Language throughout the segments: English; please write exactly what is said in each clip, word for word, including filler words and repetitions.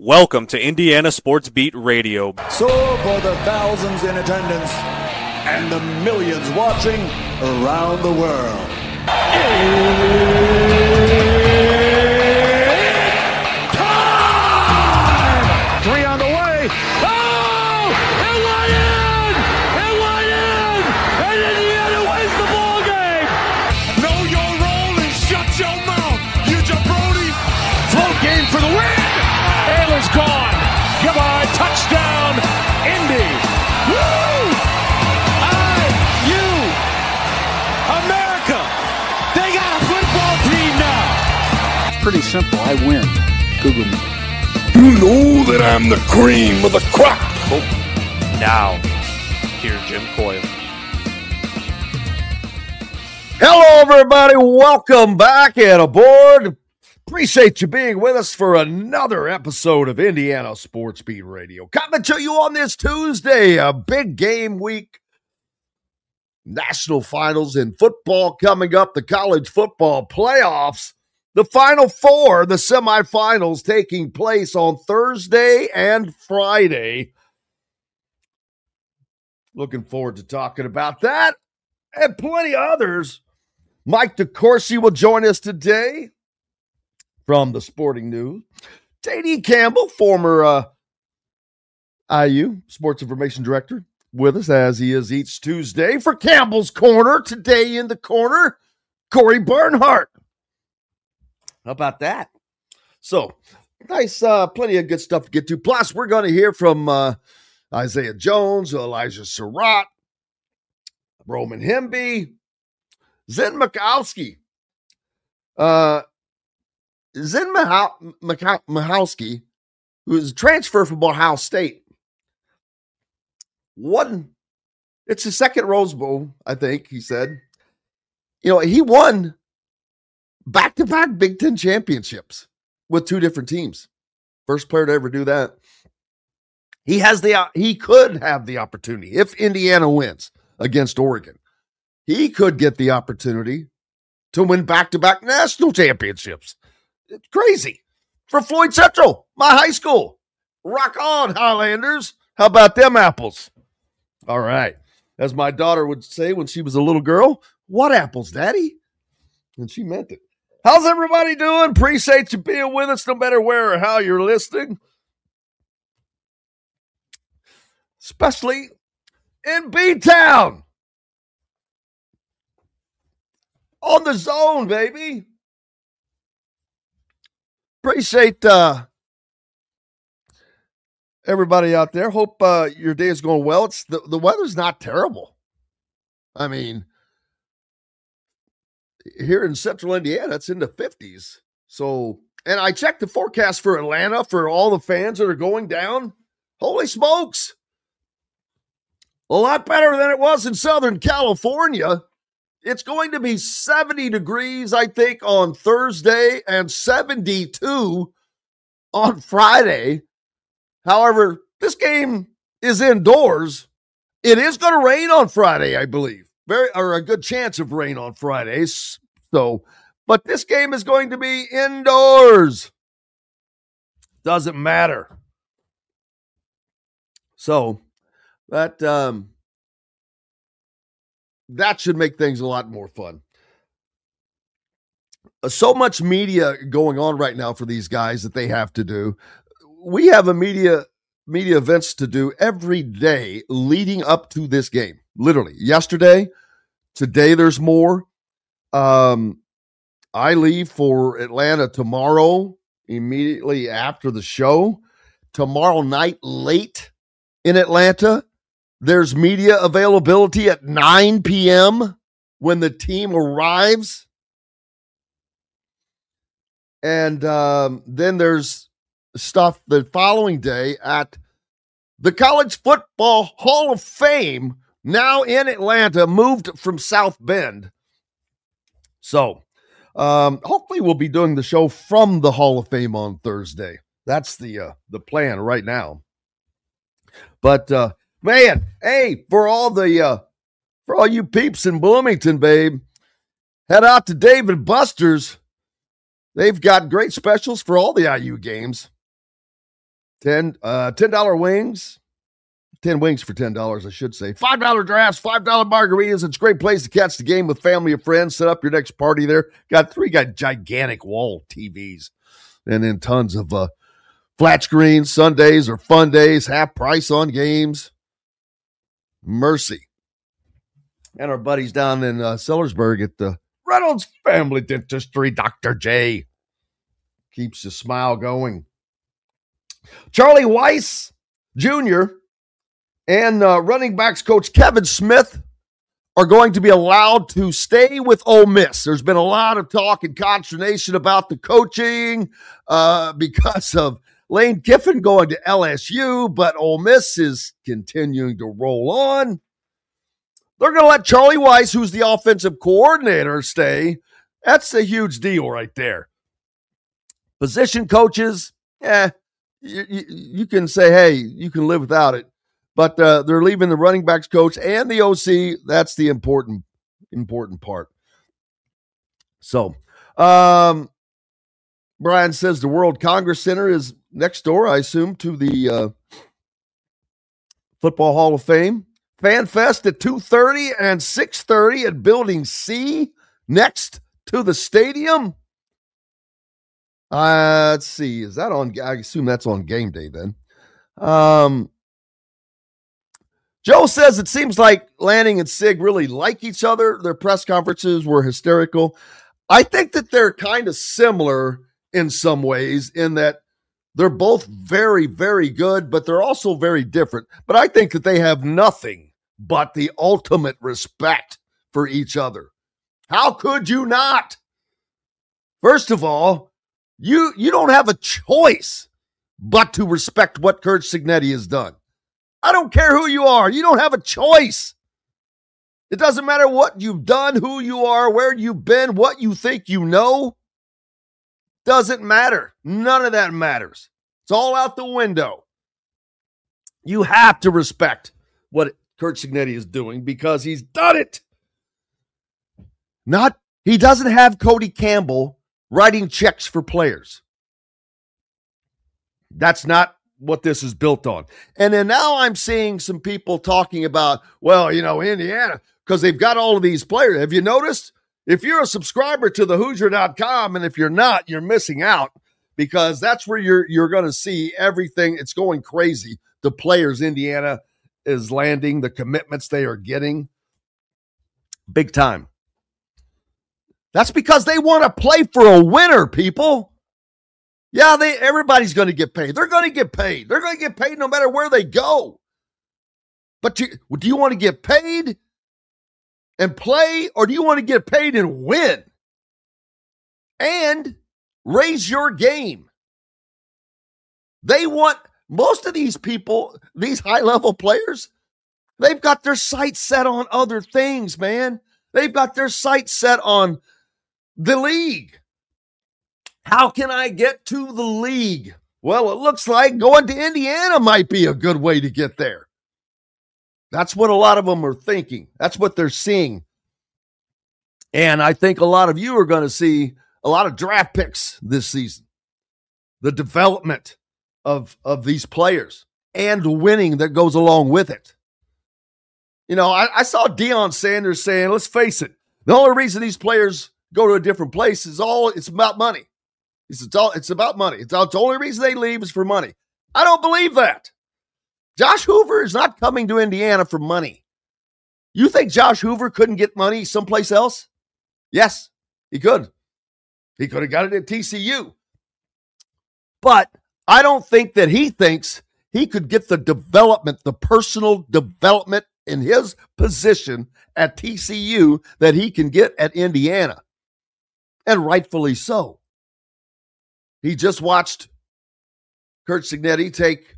Welcome to Indiana Sports Beat Radio. So for the thousands in attendance and the millions watching around the world. Time! Three on the way. Oh! It went in! It went in! And Indiana wins the ball game! Know your role and shut your mouth, you jabroni! Float game for the win! Taylor's gone. Goodbye. Touchdown, Indy. Woo! I, you, America. They got a football team now. It's pretty simple. I win. Google me. You know that I'm the cream of the crop. Oh, now, here's Jim Coyle. Hello, everybody. Welcome back and aboard. Appreciate you being with us for another episode of Indiana Sports Beat Radio. Coming to you on this Tuesday, a big game week. National finals in football coming up, the college football playoffs. The Final Four, the semifinals taking place on Thursday and Friday. Looking forward to talking about that and plenty of others. Mike DeCourcy will join us today. From the Sporting News, J D Campbell, former uh, I U Sports Information Director, with us as he is each Tuesday for Campbell's Corner. Today in the corner, Corey Bernhardt. How about that? So, nice, uh, plenty of good stuff to get to. Plus, we're going to hear from uh, Isaiah Jones, Elijah Surratt, Roman Hemby, Zen Mikowski. Uh, Zen Michalski, who is a transfer from Ohio State, won. It's his second Rose Bowl, I think, he said. You know, he won back-to-back Big Ten championships with two different teams. First player to ever do that. He has the, he could have the opportunity, if Indiana wins against Oregon, he could get the opportunity to win back-to-back national championships. It's crazy. For Floyd Central, my high school. Rock on, Highlanders. How about them apples? All right. As my daughter would say when she was a little girl, what apples, Daddy? And she meant it. How's everybody doing? Appreciate you being with us no matter where or how you're listening. Especially in B-Town. On the zone, baby. Appreciate uh, everybody out there. Hope uh, your day is going well. It's the, the weather's not terrible. I mean, here in central Indiana, it's in the fifties. So, and I checked the forecast for Atlanta for all the fans that are going down. Holy smokes. A lot better than it was in Southern California. It's going to be seventy degrees, I think, on Thursday and seventy-two on Friday. However, this game is indoors. It is going to rain on Friday, I believe. Very, or a good chance of rain on Fridays. So, but this game is going to be indoors. Doesn't matter. So, that um That should make things a lot more fun. So much media going on right now for these guys that they have to do. We have a media media events to do every day leading up to this game. Literally. Yesterday, today there's more. Um, I leave for Atlanta tomorrow, immediately after the show. Tomorrow night, late in Atlanta. There's media availability at nine p.m. when the team arrives. And um, then there's stuff the following day at the College Football Hall of Fame, now in Atlanta, moved from South Bend. So um, hopefully we'll be doing the show from the Hall of Fame on Thursday. That's the uh, the plan right now. But uh, man, hey, for all the uh, for all you peeps in Bloomington, babe, head out to Dave and Buster's. They've got great specials for all the I U games. ten, uh, ten dollar wings. ten wings for ten dollars, I should say. five dollar drafts, five dollar margaritas. It's a great place to catch the game with family or friends. Set up your next party there. Got three got gigantic wall T Vs. And then tons of uh, flat screens. Sundays or fun days. Half price on games. Mercy. And our buddies down in uh, Sellersburg at the Reynolds Family Dentistry, Doctor J. Keeps the smile going. Charlie Weiss Junior and uh, running backs coach Kevin Smith are going to be allowed to stay with Ole Miss. There's been a lot of talk and consternation about the coaching uh, because of Lane Kiffin going to L S U, but Ole Miss is continuing to roll on. They're going to let Charlie Weiss, who's the offensive coordinator, stay. That's a huge deal right there. Position coaches, eh, you, you, you can say, hey, you can live without it. But uh, they're leaving the running backs coach and the O C. That's the important, important part. So, um, Brian says the World Congress Center is next door, I assume, to the uh, Football Hall of Fame. Fan Fest at two thirty and six thirty at Building C next to the stadium. Uh, let's see. Is that on? I assume that's on game day then. Um, Joe says it seems like Lanning and Sig really like each other. Their press conferences were hysterical. I think that they're kind of similar in some ways in that they're both very, very good, but they're also very different. But I think that they have nothing but the ultimate respect for each other. How could you not? First of all, you, you don't have a choice but to respect what Curt Cignetti has done. I don't care who you are. You don't have a choice. It doesn't matter what you've done, who you are, where you've been, what you think you know. Doesn't matter. None of that matters. It's all out the window. You have to respect what Curt Cignetti is doing because he's done it. Not, he doesn't have Cody Campbell writing checks for players. That's not what this is built on. And then now I'm seeing some people talking about, well, you know, Indiana, because they've got all of these players. Have you noticed? If you're a subscriber to the Hoosier dot com, and if you're not, you're missing out because that's where you're you're going to see everything. It's going crazy. The players Indiana is landing, the commitments they are getting, big time. That's because they want to play for a winner, people. Yeah, they everybody's going to get paid. They're going to get paid. They're going to get paid no matter where they go. But you, do you want to get paid and play, or do you want to get paid and win? And raise your game. They want, most of these people, these high-level players, they've got their sights set on other things, man. They've got their sights set on the league. How can I get to the league? Well, it looks like going to Indiana might be a good way to get there. That's what a lot of them are thinking. That's what they're seeing. And I think a lot of you are going to see a lot of draft picks this season. The development of, of these players and the winning that goes along with it. You know, I, I saw Deion Sanders saying, let's face it, the only reason these players go to a different place is all it's about money. It's, it's, all, it's about money. It's, all, it's the only reason they leave is for money. I don't believe that. Josh Hoover is not coming to Indiana for money. You think Josh Hoover couldn't get money someplace else? Yes, he could. He could have got it at T C U. But I don't think that he thinks he could get the development, the personal development in his position at T C U that he can get at Indiana. And rightfully so. He just watched Curt Cignetti take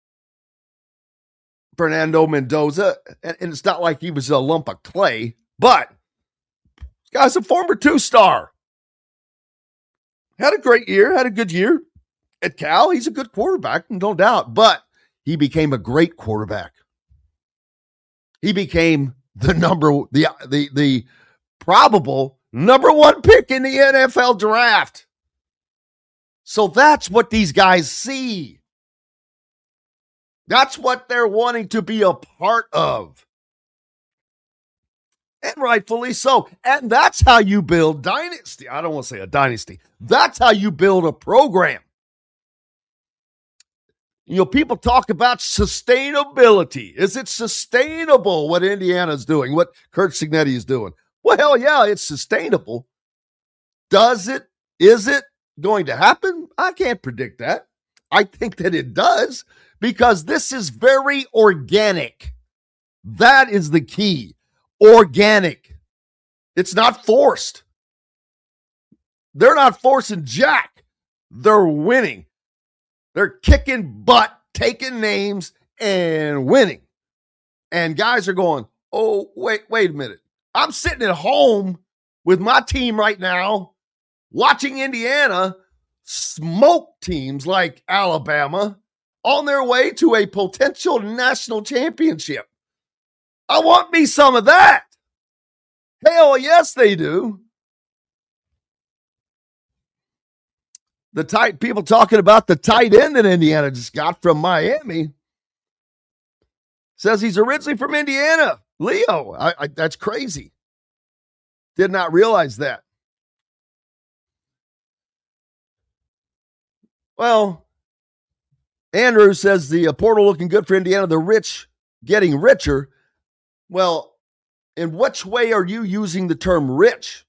Fernando Mendoza, and it's not like he was a lump of clay, but this guy's a former two-star. Had a great year, had a good year at Cal. He's a good quarterback, no doubt, but he became a great quarterback. He became the number, the the the probable number one pick in the N F L draft. So that's what these guys see. That's what they're wanting to be a part of. And rightfully so. And that's how you build dynasty. I don't want to say a dynasty. That's how you build a program. You know, people talk about sustainability. Is it sustainable what Indiana's doing, what Curt Cignetti is doing? Well, hell yeah, it's sustainable. Does it? Is it going to happen? I can't predict that. I think that it does because this is very organic. That is the key. Organic. It's not forced. They're not forcing jack. They're winning. They're kicking butt, taking names, and winning. And guys are going, oh, wait, wait a minute. I'm sitting at home with my team right now, watching Indiana smoke teams like Alabama on their way to a potential national championship. I want me some of that. Hell yes, they do. The tight people talking about the tight end that Indiana just got from Miami. Says he's originally from Indiana. Leo, I, I, that's crazy. Did not realize that. Well, Andrew says the uh, portal looking good for Indiana. The rich getting richer. Well, in which way are you using the term rich?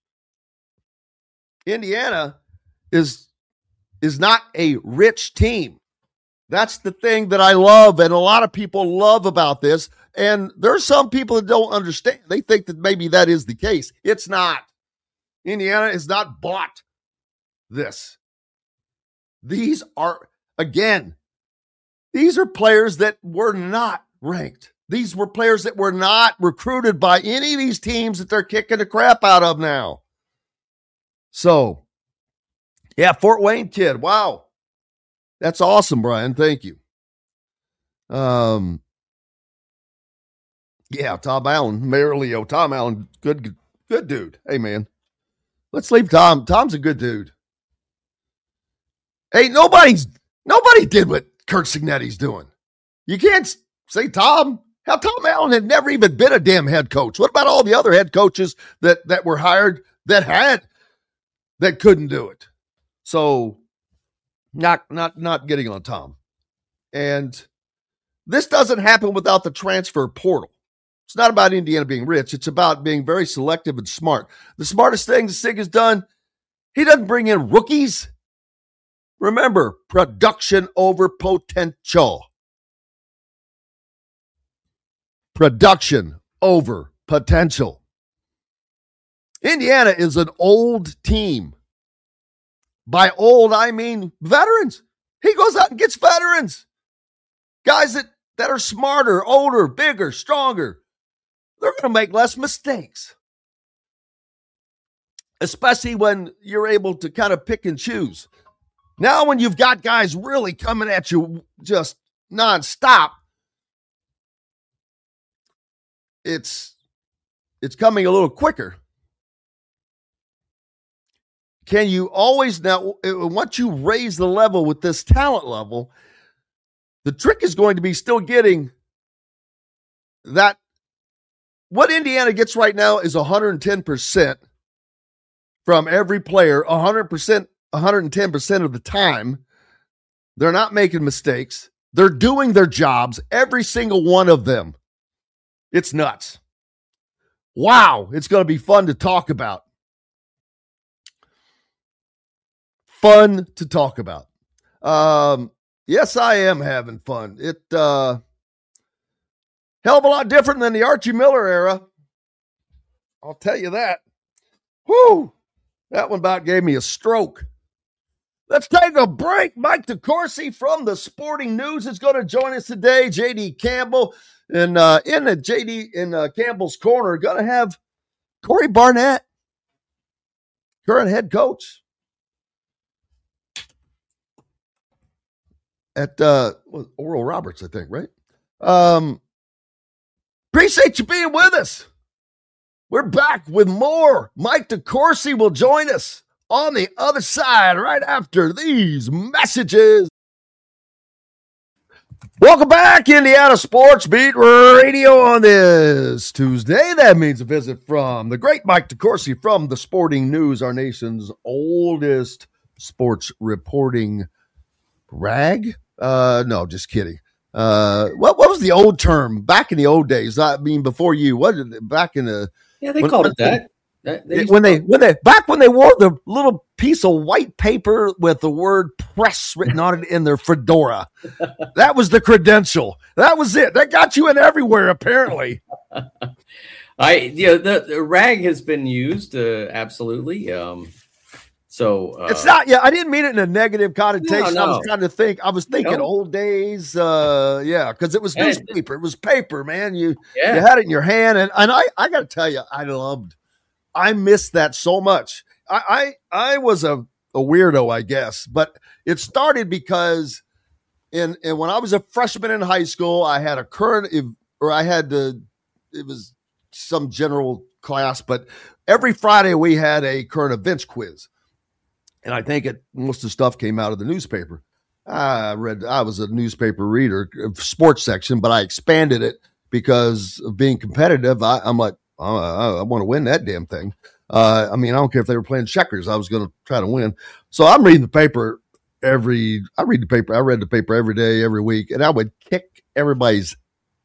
Indiana is, is not a rich team. That's the thing that I love, and a lot of people love about this. And there's some people that don't understand. They think that maybe that is the case. It's not. Indiana has not bought this. These are, again, these are players that were not ranked. These were players that were not recruited by any of these teams that they're kicking the crap out of now. So, yeah, Fort Wayne kid. Wow. That's awesome, Brian. Thank you. Um, yeah, Tom Allen, Mayor Leo, Tom Allen, good, good, good dude. Hey, man, let's leave Tom. Tom's a good dude. Hey, nobody's, nobody did what Curt Cignetti's doing. You can't say Tom. Hell, Tom Allen had never even been a damn head coach. What about all the other head coaches that, that were hired that had, that couldn't do it? So, not, not, not getting on Tom. And this doesn't happen without the transfer portal. It's not about Indiana being rich. It's about being very selective and smart. The smartest thing Sig has done, he doesn't bring in rookies. Remember, production over potential. Production over potential. Indiana is an old team. By old, I mean veterans. He goes out and gets veterans. Guys that, that are smarter, older, bigger, stronger. They're going to make less mistakes. Especially when you're able to kind of pick and choose. Now when you've got guys really coming at you just nonstop, it's, it's coming a little quicker. Can you always, now, once you raise the level with this talent level, the trick is going to be still getting that. What Indiana gets right now is one hundred ten percent from every player, one hundred percent, one hundred ten percent of the time. They're not making mistakes. They're doing their jobs, every single one of them. It's nuts. Wow, it's going to be fun to talk about. Fun to talk about. Um, yes, I am having fun. It uh, hell of a lot different than the Archie Miller era. I'll tell you that. Whew, that one about gave me a stroke. Let's take a break. Mike DeCourcy from the Sporting News is going to join us today. J D Campbell, and uh, in the J D in uh, Campbell's corner, going to have Corey Barnett, current head coach at uh, Oral Roberts, I think, right? Um, appreciate you being with us. We're back with more. Mike DeCourcy will join us on the other side right after these messages. Welcome back, Indiana Sports Beat Radio on this Tuesday. That means a visit from the great Mike DeCourcy from the Sporting News, our nation's oldest sports reporting rag. Uh, no, just kidding. Uh, what what was the old term back in the old days? I mean, before you, what did it, back in the yeah they when, called it that. that they when they when they back when they wore the little piece of white paper with the word press written on it in their fedora. That was the credential. That was it. That got you in everywhere, apparently. I you know the, the rag has been used uh, absolutely. Um, so uh, it's not. Yeah, I didn't mean it in a negative connotation. No, no. I was trying to think. I was thinking No. old days. Uh, yeah, because it was Yeah. newspaper. It was paper, man. You Yeah. you had it in your hand, and and I I got to tell you, I loved. I missed that so much. I I, I was a, a weirdo, I guess, but it started because in and when I was a freshman in high school, I had a current or I had to. It was some general class, but every Friday we had a current events quiz. And I think it most of the stuff came out of the newspaper. I read, I was a newspaper reader, sports section, but I expanded it because of being competitive. I, I'm like, oh, I, I want to win that damn thing. Uh, I mean, I don't care if they were playing checkers. I was going to try to win. So I'm reading the paper every, I read the paper. I read the paper every day, every week, and I would kick everybody's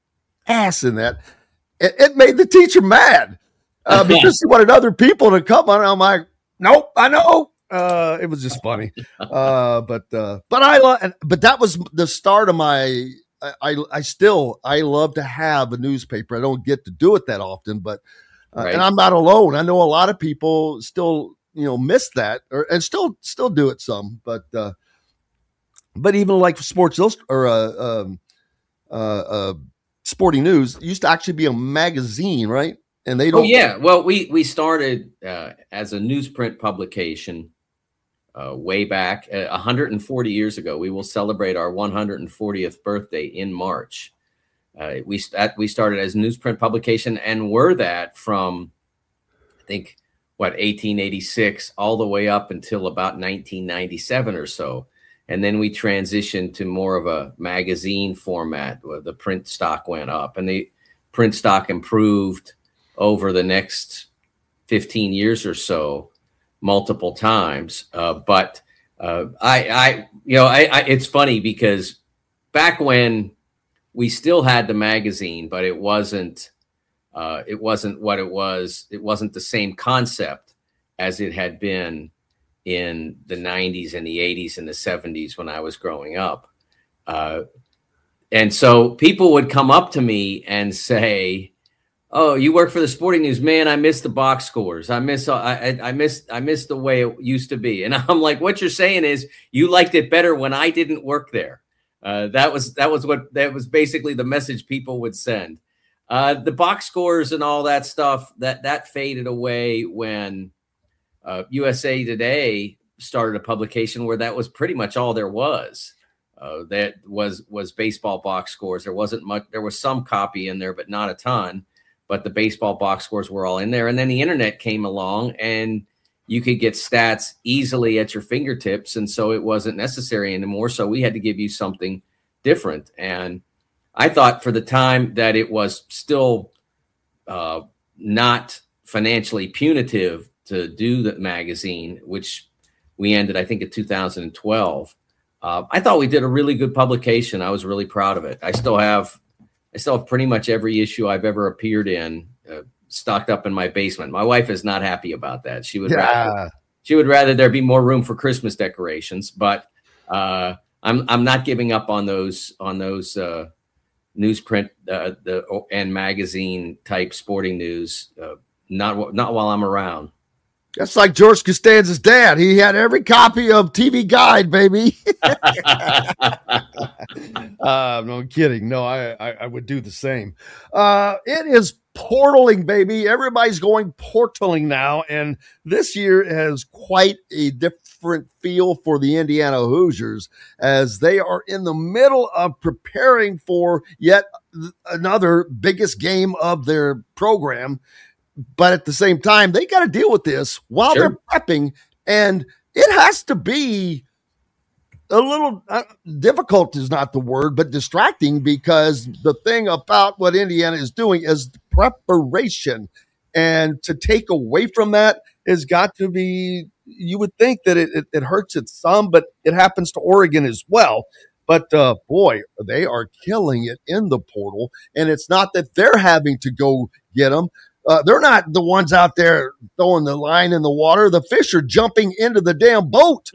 ass in that. It, it made the teacher mad uh, because he wanted other people to come on. I'm like, nope, I know. Uh, it was just funny. Uh, but, uh, but I love, but that was the start of my, I, I, I still, I love to have a newspaper. I don't get to do it that often, but, uh, Right. and I'm not alone. I know a lot of people still, you know, miss that or, and still, still do it some, but, uh, but even like Sports Illustrated or, uh, um, uh, uh, Sporting News used to actually be a magazine, right? And they don't. Oh yeah, well we we started uh, as a newsprint publication uh, way back uh, one hundred forty years ago. We will celebrate our one hundred fortieth birthday in March. Uh, we st- we started as a newsprint publication and were that from I think what eighteen eighty-six all the way up until about nineteen ninety-seven or so. And then we transitioned to more of a magazine format where the print stock went up and the print stock improved over the next fifteen years or so, multiple times. Uh, but uh, I, I, you know, I, I, it's funny because back when we still had the magazine, but it wasn't, uh, it wasn't what it was. It wasn't the same concept as it had been in the nineties and the eighties and the seventies when I was growing up. Uh, and so people would come up to me and say, oh, you work for the Sporting News, man. I miss the box scores. I miss, I, I miss, I miss the way it used to be. And I'm like, what you're saying is you liked it better when I didn't work there. Uh, that was, that was what, that was basically the message people would send. Uh, the box scores and all that stuff that, that faded away when, Uh, U S A Today started a publication where that was pretty much all there was. Uh, that was was baseball box scores. There wasn't much. There was some copy in there, but not a ton. But the baseball box scores were all in there. And then the internet came along, and you could get stats easily at your fingertips, and so it wasn't necessary anymore. So we had to give you something different. And I thought for the time that it was still uh, not financially punitive to do the magazine, which we ended, I think, in two thousand twelve. Uh, I thought we did a really good publication. I was really proud of it. I still have, I still have pretty much every issue I've ever appeared in uh, stocked up in my basement. My wife is not happy about that. She would, Yeah. rather, she would rather there be more room for Christmas decorations. But uh, I'm, I'm not giving up on those, on those uh, newsprint uh, the and magazine type sporting news. Uh, not, not while I'm around. That's like George Costanza's dad. He had every copy of T V Guide, baby. uh, no I'm kidding. No, I, I, I would do the same. Uh, it is portaling, baby. Everybody's going portaling now. And this year has quite a different feel for the Indiana Hoosiers as they are in the middle of preparing for yet another biggest game of their program. But at the same time, they got to deal with this while Sure. they're prepping. And it has to be a little uh, difficult is not the word, but distracting, because the thing about what Indiana is doing is preparation. And to take away from that has got to be, you would think that it, it, it hurts it some, but it happens to Oregon as well. But uh, boy, they are killing it in the portal. And it's not that they're having to go get them. Uh, they're not the ones out there throwing the line in the water. The fish are jumping into the damn boat.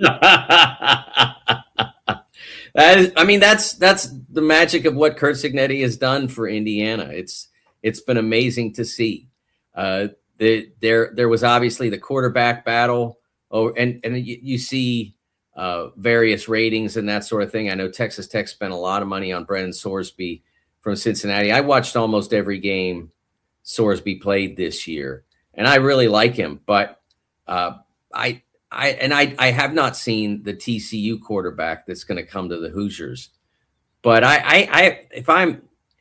That is, I mean, that's that's the magic of what Curt Cignetti has done for Indiana. It's it's been amazing to see. Uh, the, there there was obviously the quarterback battle. Oh, and and you, you see uh, various ratings and that sort of thing. I know Texas Tech spent a lot of money on Brennan Sorsby from Cincinnati. I watched almost every game Sorsby played this year, and I really like him. But uh, I. I and I, I have not seen the T C U quarterback that's going to come to the Hoosiers, but I, I, I if I'm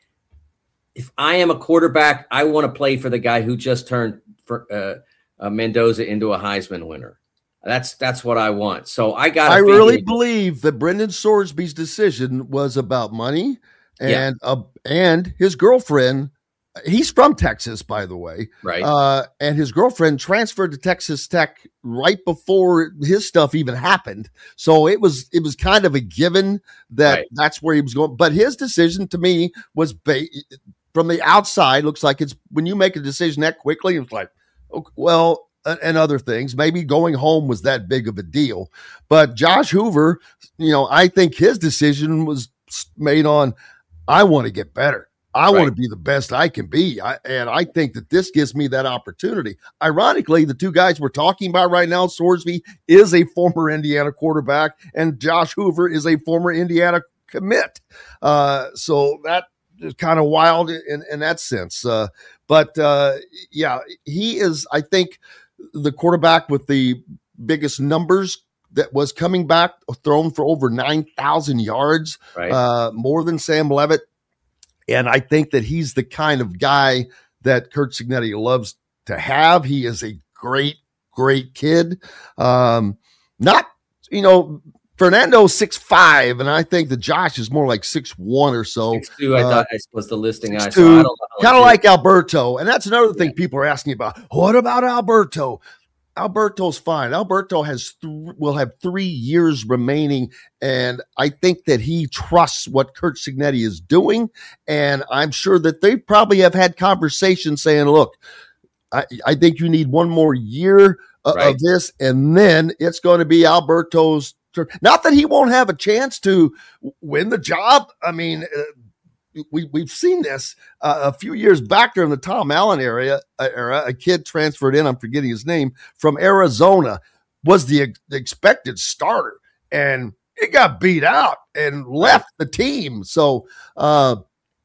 if I am a quarterback, I want to play for the guy who just turned for, uh, uh, Mendoza into a Heisman winner. That's that's what I want. So I got. I really believe that Brendan Sorsby's decision was about money and yeah. uh, and his girlfriend. He's from Texas, by the way. Right. Uh, and his girlfriend transferred to Texas Tech right before his stuff even happened. So it was it was kind of a given that right. that's where he was going. But his decision to me was ba- from the outside, looks like it's when you make a decision that quickly, it's like, okay, well, and other things, maybe going home was that big of a deal. But Josh Hoover, you know, I think his decision was made on, I want to get better. I right. want to be the best I can be. I, and I think that this gives me that opportunity. Ironically, the two guys we're talking about right now, Sorsby is a former Indiana quarterback and Josh Hoover is a former Indiana commit. Uh, so that is kind of wild in, in that sense. Uh, but uh, yeah, he is, I think, the quarterback with the biggest numbers that was coming back, thrown for over nine thousand yards, right. uh, more than Sam Levitt. And I think that he's the kind of guy that Curt Cignetti loves to have. He is a great, great kid. Um, not, you know, Fernando's six five, and I think that Josh is more like six one or so. six two, I uh, thought I was the listing I saw. Kind of like Alberto. And that's another thing yeah. people are asking about. What about Alberto? Alberto's fine. Alberto has th- will have three years remaining, and I think that he trusts what Curt Cignetti is doing, and I'm sure that they probably have had conversations saying, look, I, I think you need one more year uh, right. of this, and then it's going to be Alberto's turn. Not that he won't have a chance to win the job. I mean, uh, We, we've seen this uh, a few years back during the Tom Allen area, uh, era. A kid transferred in, I'm forgetting his name, from Arizona, was the, ex- the expected starter, and it got beat out and left the team. So, uh,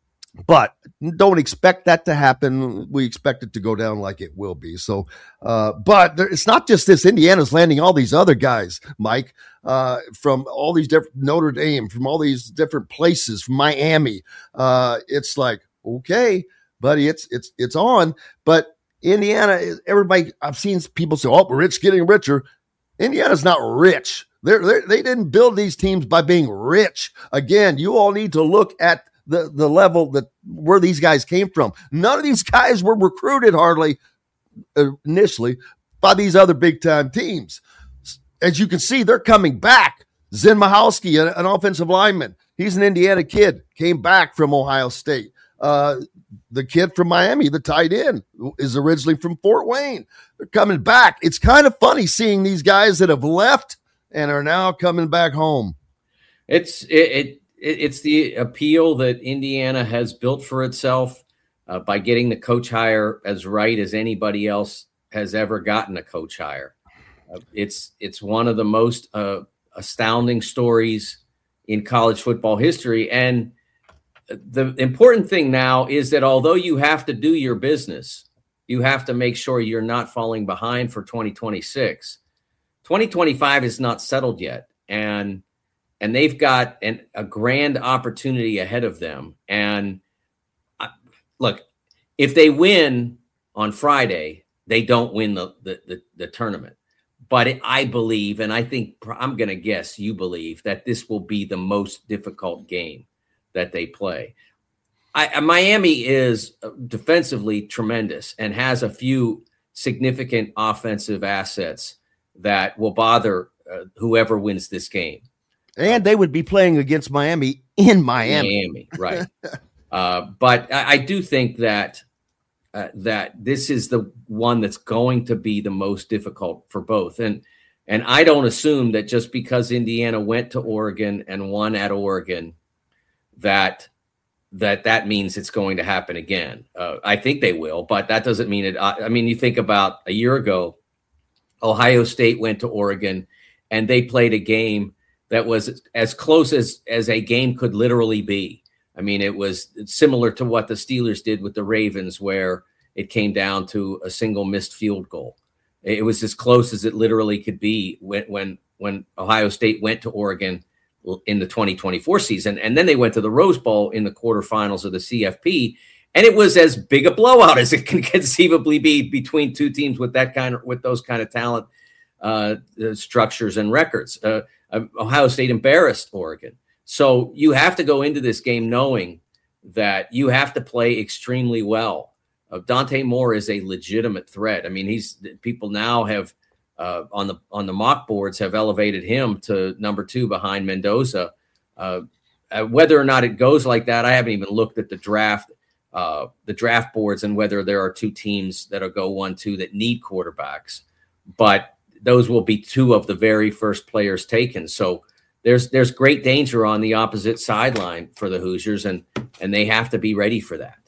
but don't expect that to happen. We expect it to go down like it will be. So, uh, but there, it's not just this. Indiana's landing all these other guys, Mike, uh, from all these different Notre Dame, from all these different places, from Miami. Uh, it's like, okay, buddy, it's, it's, it's on. But Indiana, everybody, I've seen people say, oh, rich getting richer. Indiana's not rich. They're, they're, they didn't build these teams by being rich. Again, you all need to look at the, the level that where these guys came from. None of these guys were recruited hardly uh, initially by these other big time teams. As you can see, they're coming back. Zen Michalski, an, an offensive lineman. He's an Indiana kid, came back from Ohio State. Uh, the kid from Miami, the tight end, is originally from Fort Wayne. They're coming back. It's kind of funny seeing these guys that have left and are now coming back home. It's it, it It's the appeal that Indiana has built for itself uh, by getting the coach hire as right as anybody else has ever gotten a coach hire. Uh, it's it's one of the most uh, astounding stories in college football history. And the important thing now is that although you have to do your business, you have to make sure you're not falling behind for twenty twenty-six. twenty twenty-five is not settled yet. And And they've got an, a grand opportunity ahead of them. And uh, look, if they win on Friday, they don't win the, the, the, the tournament. but it, I believe, and I think I'm going to guess you believe, that this will be the most difficult game that they play. I, Miami is defensively tremendous and has a few significant offensive assets that will bother uh, whoever wins this game. And they would be playing against Miami in Miami. Miami, right. uh, but I, I do think that uh, that this is the one that's going to be the most difficult for both. And and I don't assume that just because Indiana went to Oregon and won at Oregon, that that that means it's going to happen again. Uh, I think they will, but that doesn't mean it. I, I mean, you think about a year ago, Ohio State went to Oregon and they played a game that was as close as, as a game could literally be. I mean, it was similar to what the Steelers did with the Ravens, where it came down to a single missed field goal. It was as close as it literally could be when, when, when Ohio State went to Oregon in the twenty twenty-four season. And then they went to the Rose Bowl in the quarterfinals of the C F P. And it was as big a blowout as it can conceivably be between two teams with that kind of, with those kind of talent uh, structures and records. Uh, Ohio State embarrassed Oregon. So you have to go into this game knowing that you have to play extremely well. Uh, Dante Moore is a legitimate threat. I mean, he's people now have uh, on the on the mock boards have elevated him to number two behind Mendoza. Uh, uh, whether or not it goes like that, I haven't even looked at the draft, uh, the draft boards, and whether there are two teams that'll go one two that need quarterbacks. But those will be two of the very first players taken. So there's there's great danger on the opposite sideline for the Hoosiers, and and they have to be ready for that.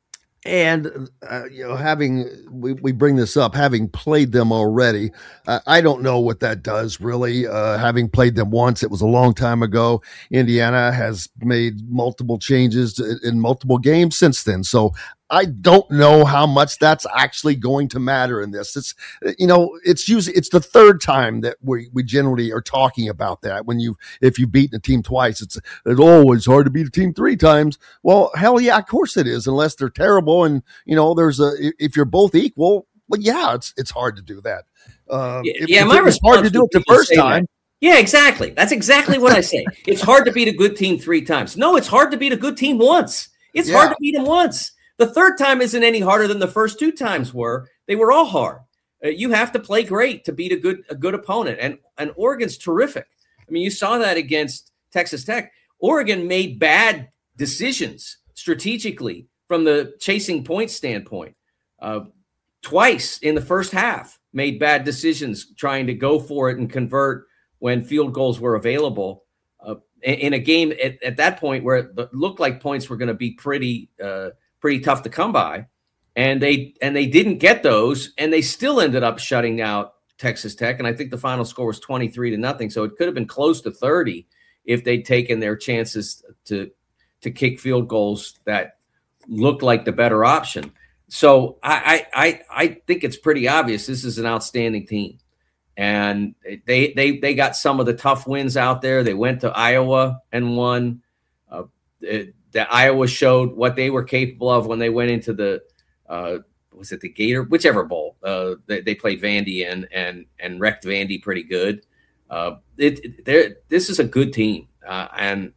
And, uh, you know, having, we, we bring this up, having played them already, uh, I don't know what that does really. Uh, having played them once, it was a long time ago. Indiana has made multiple changes in, in multiple games since then. So I don't know how much that's actually going to matter in this. It's, you know, it's usually, it's the third time that we, we generally are talking about that. When you, if you've beaten a team twice, it's, it's always hard to beat a team three times. Well, hell yeah, of course it is, unless they're terrible. And, you know, there's a, if you're both equal, well, yeah, it's, it's hard to do that. Uh, yeah, if, yeah if my it's hard to do it the first time. That. Yeah, exactly. That's exactly what I say. It's hard to beat a good team three times. No, it's hard to beat a good team once. It's yeah. hard to beat them once. The third time isn't any harder than the first two times were. They were all hard. Uh, you have to play great to beat a good a good opponent. And, and Oregon's terrific. I mean, you saw that against Texas Tech. Oregon made bad decisions strategically from the chasing point standpoint. Uh, twice in the first half made bad decisions trying to go for it and convert when field goals were available. Uh, in, in a game at, at that point where it looked like points were going to be pretty uh, – pretty tough to come by, and they and they didn't get those, and they still ended up shutting out Texas Tech. And I think the final score was twenty-three to nothing. So it could have been close to thirty if they'd taken their chances to to kick field goals that looked like the better option. So I I I think it's pretty obvious this is an outstanding team, and they they they got some of the tough wins out there. They went to Iowa and won. Uh, it, That Iowa showed what they were capable of when they went into the, uh, was it the Gator, whichever bowl uh, they, they played Vandy in and and wrecked Vandy pretty good. Uh, it, it this is a good team, uh, and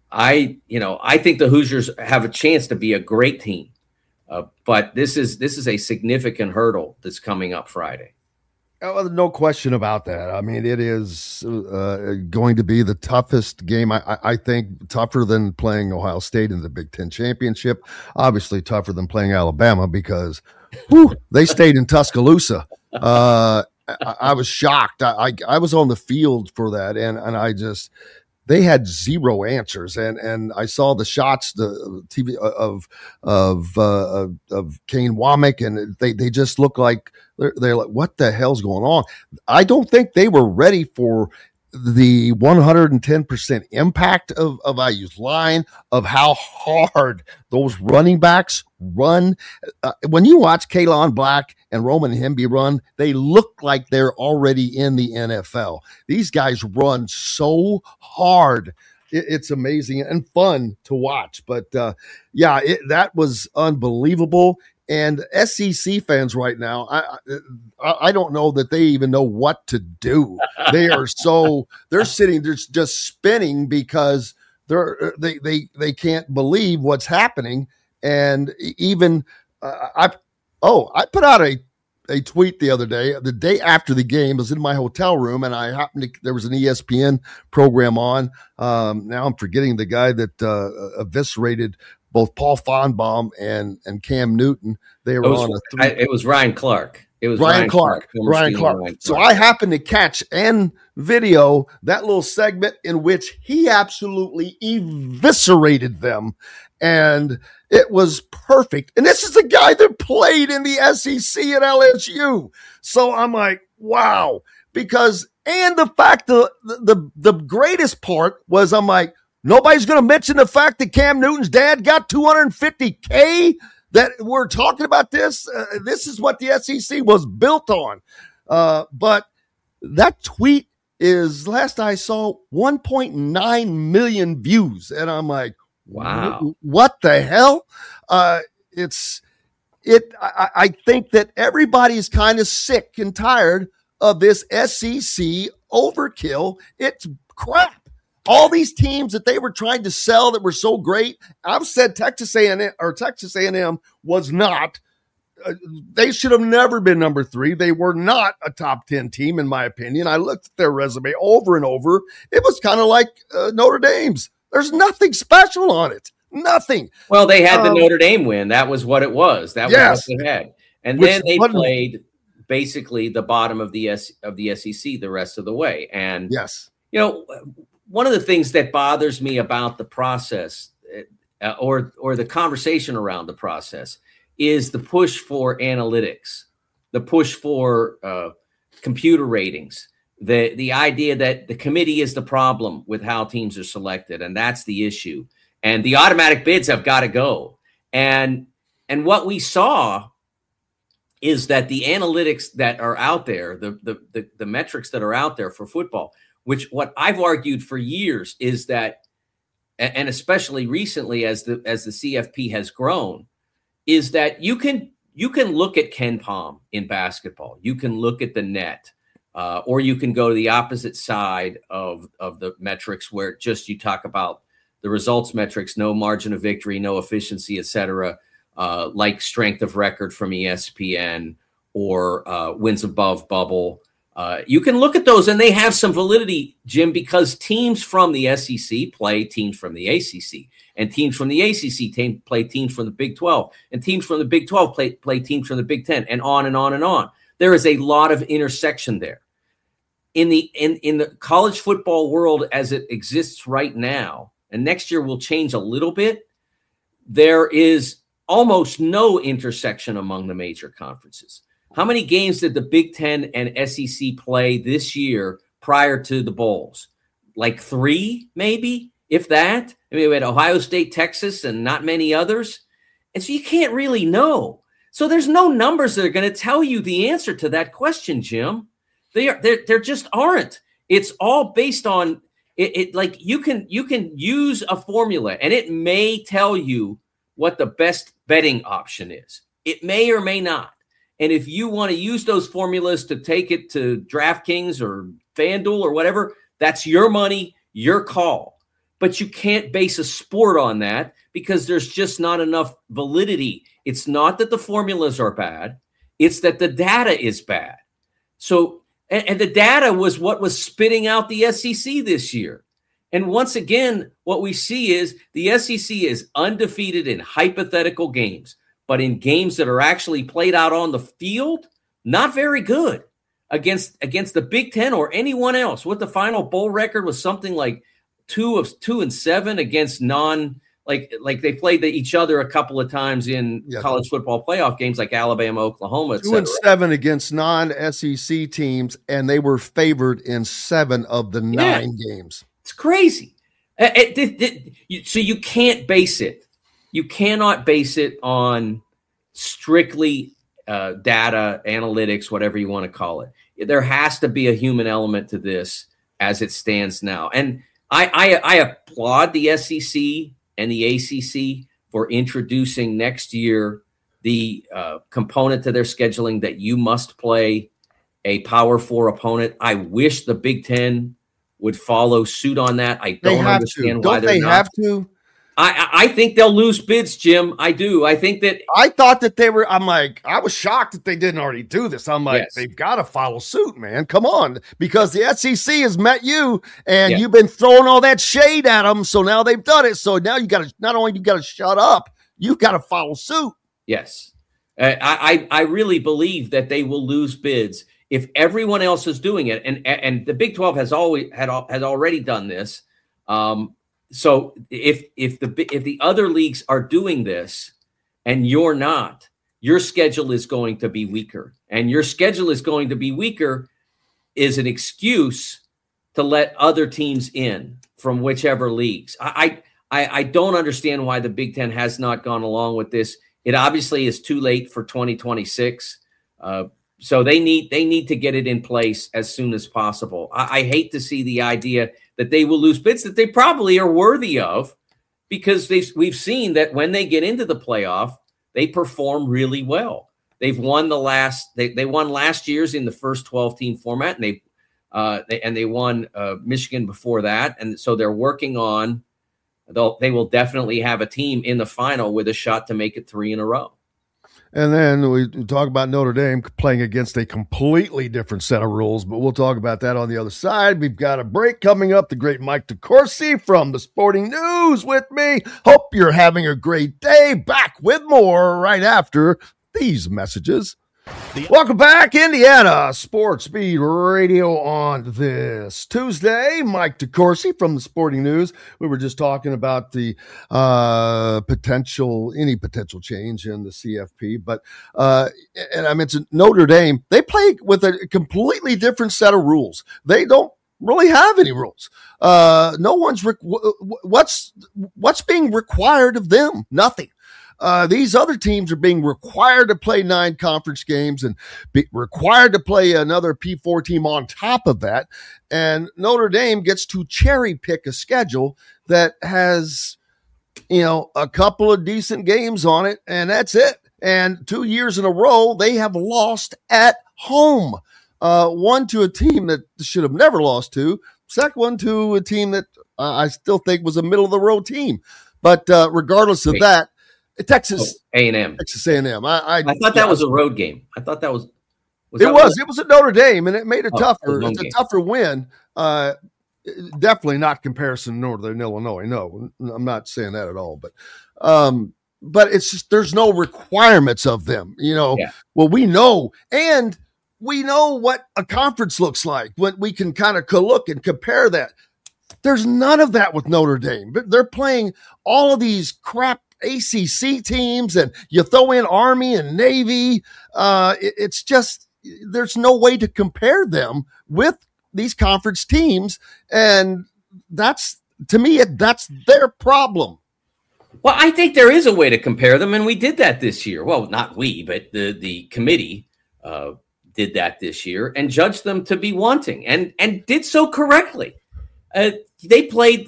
I you know I think the Hoosiers have a chance to be a great team, uh, but this is this is a significant hurdle that's coming up Friday. Oh, no question about that. I mean, it is uh, going to be the toughest game, I, I think, tougher than playing Ohio State in the Big Ten Championship, obviously tougher than playing Alabama because whew, they stayed in Tuscaloosa. Uh, I, I was shocked. I, I, I was on the field for that, and, and I just – they had zero answers, and and I saw the shots the T V of of uh, of Kane Womack, and they they just look like they're, they're like, what the hell's going on? I don't think they were ready for the one hundred ten percent impact of of I U's line, of how hard those running backs run. Uh, when you watch Kalon Black and Roman Hemby run, they look like they're already in the N F L. These guys run so hard. It, it's amazing and fun to watch. But uh, yeah, it, that was unbelievable. And S E C fans right now, I, I I don't know that they even know what to do. They are so they're sitting just just spinning because they're they they they can't believe what's happening. And even uh, I oh I put out a a tweet the other day, the day after the game. I was in my hotel room, and I happened to there was an E S P N program on. Um, now I'm forgetting the guy that uh, eviscerated both Paul Fonbaum and, and Cam Newton. They were it was, on a three. I, it was Ryan Clark. It was Ryan, Ryan Clark. Clark. Ryan Clark. Ryan Clark. So I happened to catch and video that little segment in which he absolutely eviscerated them. And it was perfect. And this is a guy that played in the S E C at L S U. So I'm like, wow. Because, and the fact, the, the, the greatest part was I'm like, nobody's going to mention the fact that Cam Newton's dad got two hundred fifty K, that we're talking about this. Uh, this is what the S E C was built on. Uh, but that tweet is, last I saw, one point nine million views. And I'm like, wow, what the hell? Uh, it's, it, I, I think that everybody's kind of sick and tired of this S E C overkill. It's crap. All these teams that they were trying to sell that were so great, I've said Texas A and M or Texas A and M was not. Uh, they should have never been number three. They were not a top ten team, in my opinion. I looked at their resume over and over. It was kind of like uh, Notre Dame's. There's nothing special on it. Nothing. Well, they had the um, Notre Dame win. That was what it was. That yes. was what they had. And Which, then they what, played basically the bottom of the S of the S E C the rest of the way. And yes, you know, one of the things that bothers me about the process uh, or or the conversation around the process is the push for analytics, the push for uh, computer ratings, the the idea that the committee is the problem with how teams are selected, and that's the issue. And the automatic bids have got to go. And and what we saw is that the analytics that are out there, the the the, the metrics that are out there for football, which what I've argued for years is that, and especially recently as the as the C F P has grown, is that you can you can look at Ken Pom in basketball, you can look at the net, uh, or you can go to the opposite side of of the metrics where just you talk about the results metrics, no margin of victory, no efficiency, et cetera, uh, like strength of record from E S P N or uh, wins above bubble. Uh, you can look at those and they have some validity, Jim, because teams from the S E C play teams from the A C C, and teams from the A C C team play teams from the Big twelve, and teams from the Big twelve play, play teams from the Big ten, and on and on and on. There is a lot of intersection there. In the in, in the college football world as it exists right now, and next year will change a little bit, there is almost no intersection among the major conferences. How many games did the Big Ten and S E C play this year prior to the bowls? Like three, maybe, if that. I mean, we had Ohio State, Texas, and not many others. And so you can't really know. So there's no numbers that are going to tell you the answer to that question, Jim. They are, there, there just aren't. It's all based on it, it. Like you can you can use a formula, and it may tell you what the best betting option is. It may or may not. And if you want to use those formulas to take it to DraftKings or FanDuel or whatever, that's your money, your call. But you can't base a sport on that because there's just not enough validity. It's not that the formulas are bad. It's that the data is bad. So, and, and the data was what was spitting out the S E C this year. And once again, what we see is the S E C is undefeated in hypothetical games. But in games that are actually played out on the field, not very good against against the Big Ten or anyone else. What the final bowl record was something like two of two and seven against non like like they played the, each other a couple of times in yeah. college football playoff games like Alabama, Oklahoma, et two and seven against non-S E C teams, and they were favored in seven of the nine yeah. games. It's crazy. It, it, it, it, so you can't base it. You cannot base it on strictly uh, data, analytics, whatever you want to call it. There has to be a human element to this as it stands now. And I, I, I applaud the S E C and the A C C for introducing next year the uh, component to their scheduling that you must play a Power Four opponent. I wish the Big Ten would follow suit on that. I don't understand to. why don't they're they not. have to? I, I think they'll lose bids, Jim. I do. I think that I thought that they were. I'm like, I was shocked that they didn't already do this. I'm like, Yes. they've got to follow suit, man. Come on, because the S E C has met you, and Yeah. you've been throwing all that shade at them. So now they've done it. So now you got to not only you got to shut up, you got to follow suit. yes, uh, I, I I really believe that they will lose bids if everyone else is doing it, and and the Big twelve has always had has already done this. Um, So if if the if the other leagues are doing this and you're not, your schedule is going to be weaker, and your schedule is going to be weaker is an excuse to let other teams in from whichever leagues. I I I don't understand why the Big Ten has not gone along with this. It obviously is too late for twenty twenty-six, uh, so they need they need to get it in place as soon as possible. I, I hate to see the idea that they will lose bids that they probably are worthy of, because they've, we've seen that when they get into the playoff, they perform really well. They've won the last, they, they won last year's in the first twelve team format, and they, uh, they and they won uh, Michigan before that. And so they're working on, they'll, they will definitely have a team in the final with a shot to make it three in a row. And then we talk about Notre Dame playing against a completely different set of rules, but we'll talk about that on the other side. We've got a break coming up. The great Mike DeCourcy from the Sporting News with me. Hope you're having a great day. Back with more right after these messages. Welcome back, Indiana Sports Speed Radio on this Tuesday. Mike DeCourcy from the Sporting News. We were just talking about the uh, potential, any potential change in the C F P, but uh, and I mentioned Notre Dame. They play with a completely different set of rules. They don't really have any rules. Uh, no one's re- what's what's being required of them. Nothing. Uh, these other teams are being required to play nine conference games and be required to play another P four team on top of that. And Notre Dame gets to cherry pick a schedule that has, you know, a couple of decent games on it, and that's it. And two years in a row, they have lost at home. Uh, one to a team that should have never lost to, second one to a team that uh, I still think was a middle of the road team. But uh, regardless of that, Texas oh, A and M. Texas A and M. I, I, I thought that yeah. was a road game. I thought that was. was it that was. It was at Notre Dame, and it made it oh, tougher. It it's a game. tougher win. Uh, definitely not comparison to Northern Illinois. No, I'm not saying that at all. But, um, but it's just there's no requirements of them. You know. Yeah. Well, we know, and we know what a conference looks like when we can kind of look and compare that. There's none of that with Notre Dame. But they're playing all of these crap A C C teams, and you throw in Army and Navy. Uh, it, it's just, there's no way to compare them with these conference teams. And that's, to me, it, that's their problem. Well, I think there is a way to compare them, and we did that this year. Well, not we, but the, the committee uh, did that this year and judged them to be wanting, and, and did so correctly. Uh, they played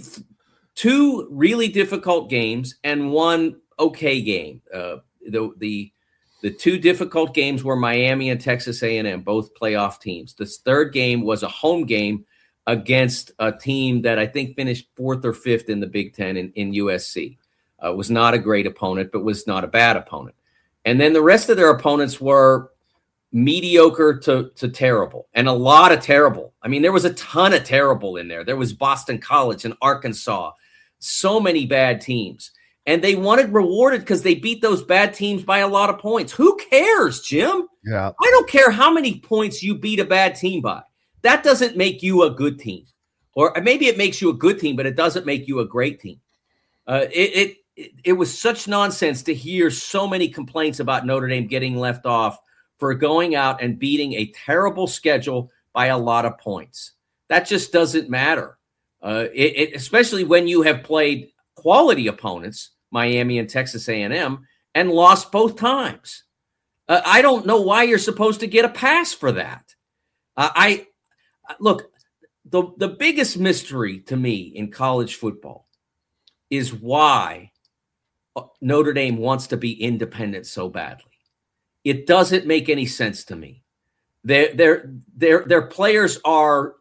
two really difficult games and one okay game. Uh, the the the two difficult games were Miami and Texas A and M, both playoff teams. This third game was a home game against a team that I think finished fourth or fifth in the Big Ten in, in U S C. Uh, was not a great opponent, but was not a bad opponent. And then the rest of their opponents were mediocre to, to terrible, and a lot of terrible. I mean, there was a ton of terrible in there. There was Boston College and Arkansas. So many bad teams, and they wanted rewarded because they beat those bad teams by a lot of points. Who cares, Jim? Yeah. I don't care how many points you beat a bad team by. That doesn't make you a good team, or maybe it makes you a good team, but it doesn't make you a great team. Uh, it, it, it was such nonsense to hear so many complaints about Notre Dame getting left off for going out and beating a terrible schedule by a lot of points. That just doesn't matter. Uh, it, it, especially when you have played quality opponents, Miami and Texas A and M, and lost both times. Uh, I don't know why you're supposed to get a pass for that. Uh, I look, the, the biggest mystery to me in college football is why Notre Dame wants to be independent so badly. It doesn't make any sense to me. Their their their their players are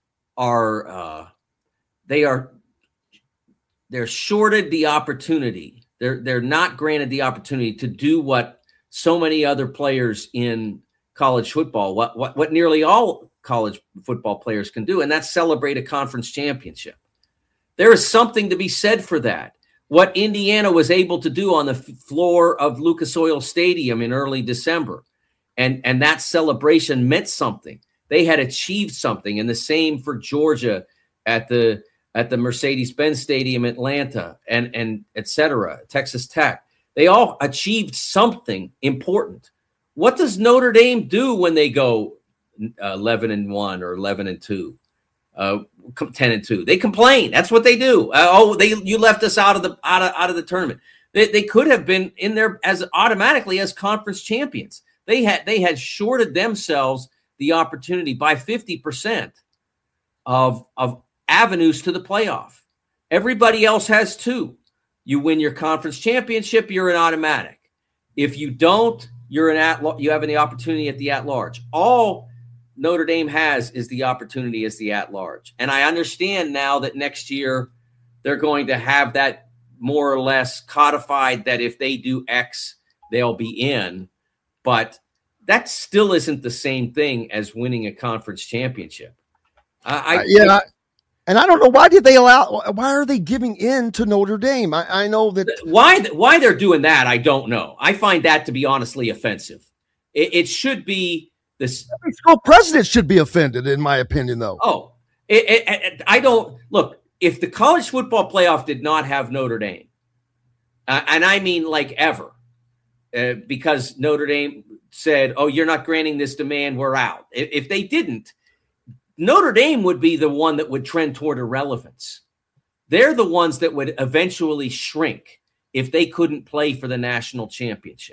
are uh, they are they're shorted the opportunity. They're they're not granted the opportunity to do what so many other players in college football, what what what nearly all college football players can do, and that's celebrate a conference championship. There is something to be said for that. What Indiana was able to do on the floor of Lucas Oil Stadium in early December, and, and that celebration meant something. They had achieved something, and the same for Georgia at the at the Mercedes-Benz Stadium in Atlanta, and, and et cetera, Texas Tech. They all achieved something important. What does Notre Dame do when they go eleven and one or eleven and two? Uh, ten and two. They complain. That's what they do. Uh, oh, they you left us out of the out of out of the tournament. They, they could have been in there as automatically as conference champions. They had they had shorted themselves the opportunity by fifty percent of of avenues to the playoff. Everybody else has two. You win your conference championship, you're an automatic. If you don't, you're an at you have the opportunity at the at large. All Notre Dame has is the opportunity as the at-large. And I understand now that next year they're going to have that more or less codified that if they do X, they'll be in. But that still isn't the same thing as winning a conference championship. Uh, I, uh, yeah, I, and I don't know, why did they allow – why are they giving in to Notre Dame? I, I know that – Why Why they're doing that, I don't know. I find that to be honestly offensive. It, it should be – This every school president should be offended, in my opinion, though. Oh, it, it, it, I don't look. If the college football playoff did not have Notre Dame, uh, and I mean like ever, uh, because Notre Dame said, "Oh, you're not granting this demand, we're out." If, if they didn't, Notre Dame would be the one that would trend toward irrelevance. They're the ones that would eventually shrink if they couldn't play for the national championship.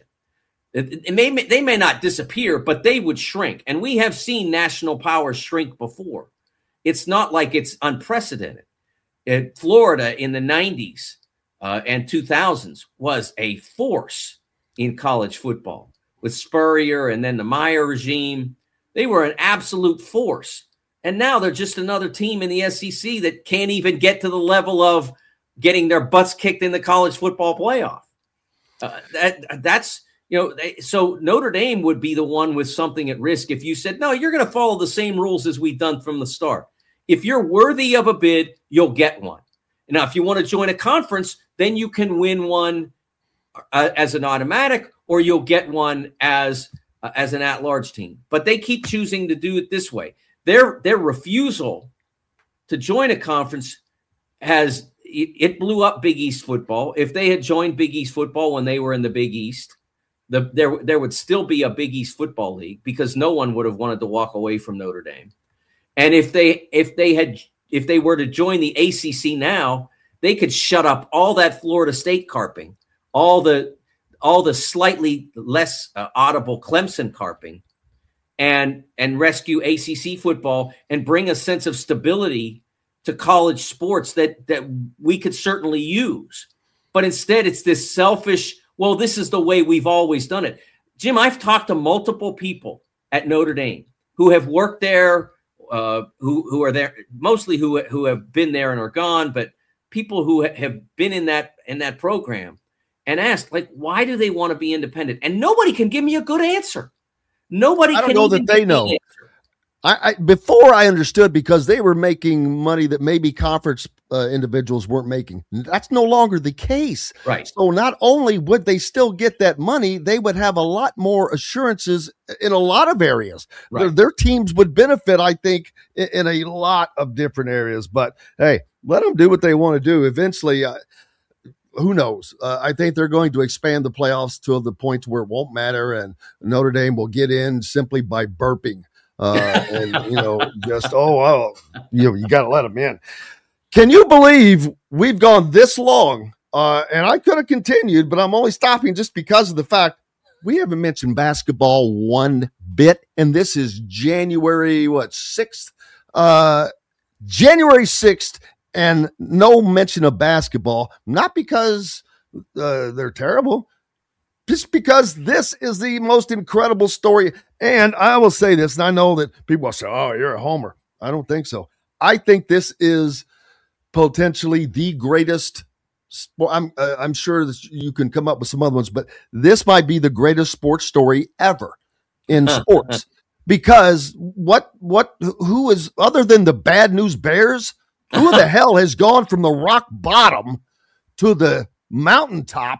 It may, they may not disappear, but they would shrink. And we have seen national power shrink before. It's not like it's unprecedented. It, Florida in the nineties uh, and two thousands was a force in college football with Spurrier and then the Meyer regime. They were an absolute force. And now they're just another team in the S E C that can't even get to the level of getting their butts kicked in the college football playoff. Uh, that that's... You know, they, so Notre Dame would be the one with something at risk if you said, no, you're going to follow the same rules as we've done from the start. If you're worthy of a bid, you'll get one. Now, if you want to join a conference, then you can win one uh, as an automatic, or you'll get one as uh, as an at-large team. But they keep choosing to do it this way. Their their refusal to join a conference has it, it blew up Big East football. If they had joined Big East football when they were in the Big East, The, there, there would still be a Big East football league because no one would have wanted to walk away from Notre Dame. And if they, if they had, if they were to join the A C C now, they could shut up all that Florida State carping, all the, all the slightly less uh, audible Clemson carping, and and rescue A C C football and bring a sense of stability to college sports that that we could certainly use. But instead, it's this selfish, well, this is the way we've always done it. Jim, I've talked to multiple people at Notre Dame who have worked there, uh, who who are there, mostly who who have been there and are gone, but people who have been in that in that program, and asked, like, why do they want to be independent? And nobody can give me a good answer. Nobody I don't can know that they know. I, I before I understood because they were making money that maybe conference uh, individuals weren't making. That's no longer the case. Right. So not only would they still get that money, they would have a lot more assurances in a lot of areas. Right. Their, their teams would benefit, I think, in, in a lot of different areas. But hey, let them do what they want to do. Eventually, uh, who knows? Uh, I think they're going to expand the playoffs to the point where it won't matter, and Notre Dame will get in simply by burping. Uh, and, you know, just, oh, well, you know, you got to let them in. Can you believe we've gone this long? Uh, and I could have continued, but I'm only stopping just because of the fact we haven't mentioned basketball one bit. And this is January, what, sixth? Uh, January sixth, and no mention of basketball, not because uh, they're terrible. Just because this is the most incredible story. And I will say this, and I know that people will say, oh, you're a homer. I don't think so. I think this is potentially the greatest. Well, I'm uh, I'm sure that you can come up with some other ones, but this might be the greatest sports story ever in sports. Because what what who is, other than the Bad News Bears, who the hell has gone from the rock bottom to the mountaintop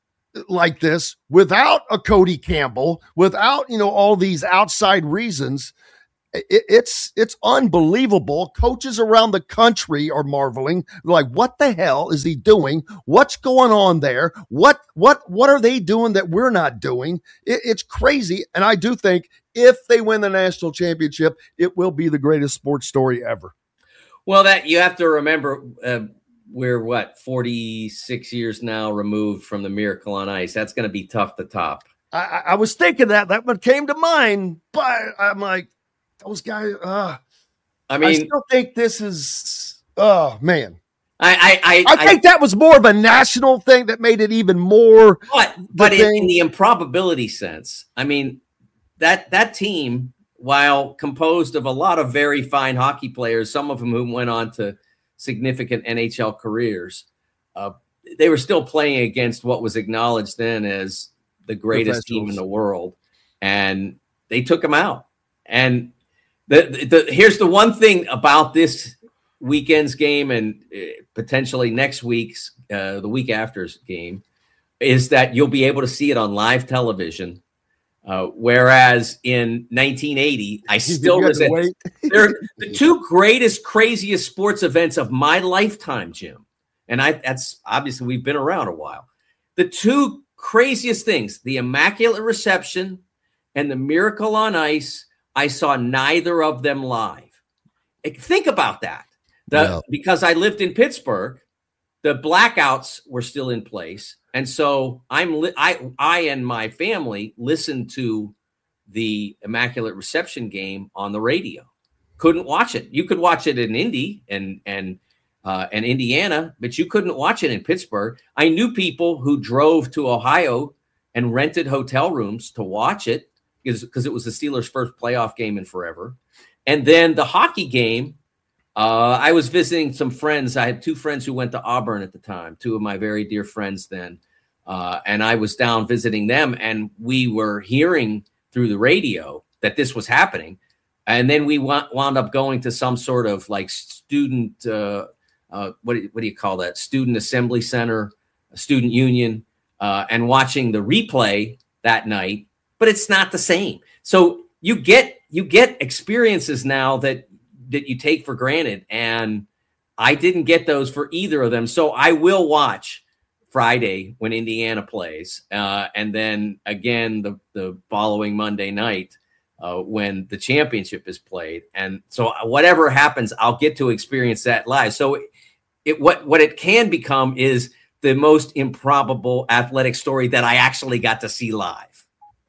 like this without a Cody Campbell, without, you know, all these outside reasons? It, it's it's unbelievable. Coaches around the country are marveling. They're like, what the hell is he doing? What's going on there? What what what are they doing that we're not doing? It, it's crazy. And I do think if they win the national championship, it will be the greatest sports story ever. Well, that you have to remember, uh, we're what, forty-six years now removed from the Miracle on Ice. That's going to be tough to top. I, I was thinking that. That one came to mind, but I'm like, those guys, uh, I mean, I still think this is, oh, man. I I, I, I think I, that was more of a national thing that made it even more. But, but in, in the improbability sense, I mean, that that team, while composed of a lot of very fine hockey players, some of them who went on to significant N H L careers, uh, they were still playing against what was acknowledged then as the greatest team in the world, and they took them out. And the, the here's the one thing about this weekend's game and uh, potentially next week's, uh, the week after's game, is that you'll be able to see it on live television. Uh, whereas in nineteen eighty, I still resent. They're the two greatest, craziest sports events of my lifetime, Jim. And I that's obviously we've been around a while. The two craziest things, the Immaculate Reception and the Miracle on Ice, I saw neither of them live. Think about that. The, no. Because I lived in Pittsburgh, the blackouts were still in place. And so I'm li- I I and my family listened to the Immaculate Reception game on the radio. Couldn't watch it. You could watch it in Indy and and uh, and Indiana, but you couldn't watch it in Pittsburgh. I knew people who drove to Ohio and rented hotel rooms to watch it because it was the Steelers' first playoff game in forever. And then the hockey game. Uh, I was visiting some friends. I had two friends who went to Auburn at the time, two of my very dear friends then. Uh, and I was down visiting them, and we were hearing through the radio that this was happening. And then we w- wound up going to some sort of like student, uh, uh, what, do, what do you call that? Student Assembly Center, student union, uh, and watching the replay that night. But it's not the same. So you get you get experiences now that that you take for granted. And I didn't get those for either of them. So I will watch Friday when Indiana plays. Uh, and then again, the, the following Monday night uh, when the championship is played. And so whatever happens, I'll get to experience that live. So it, it what, what it can become is the most improbable athletic story that I actually got to see live.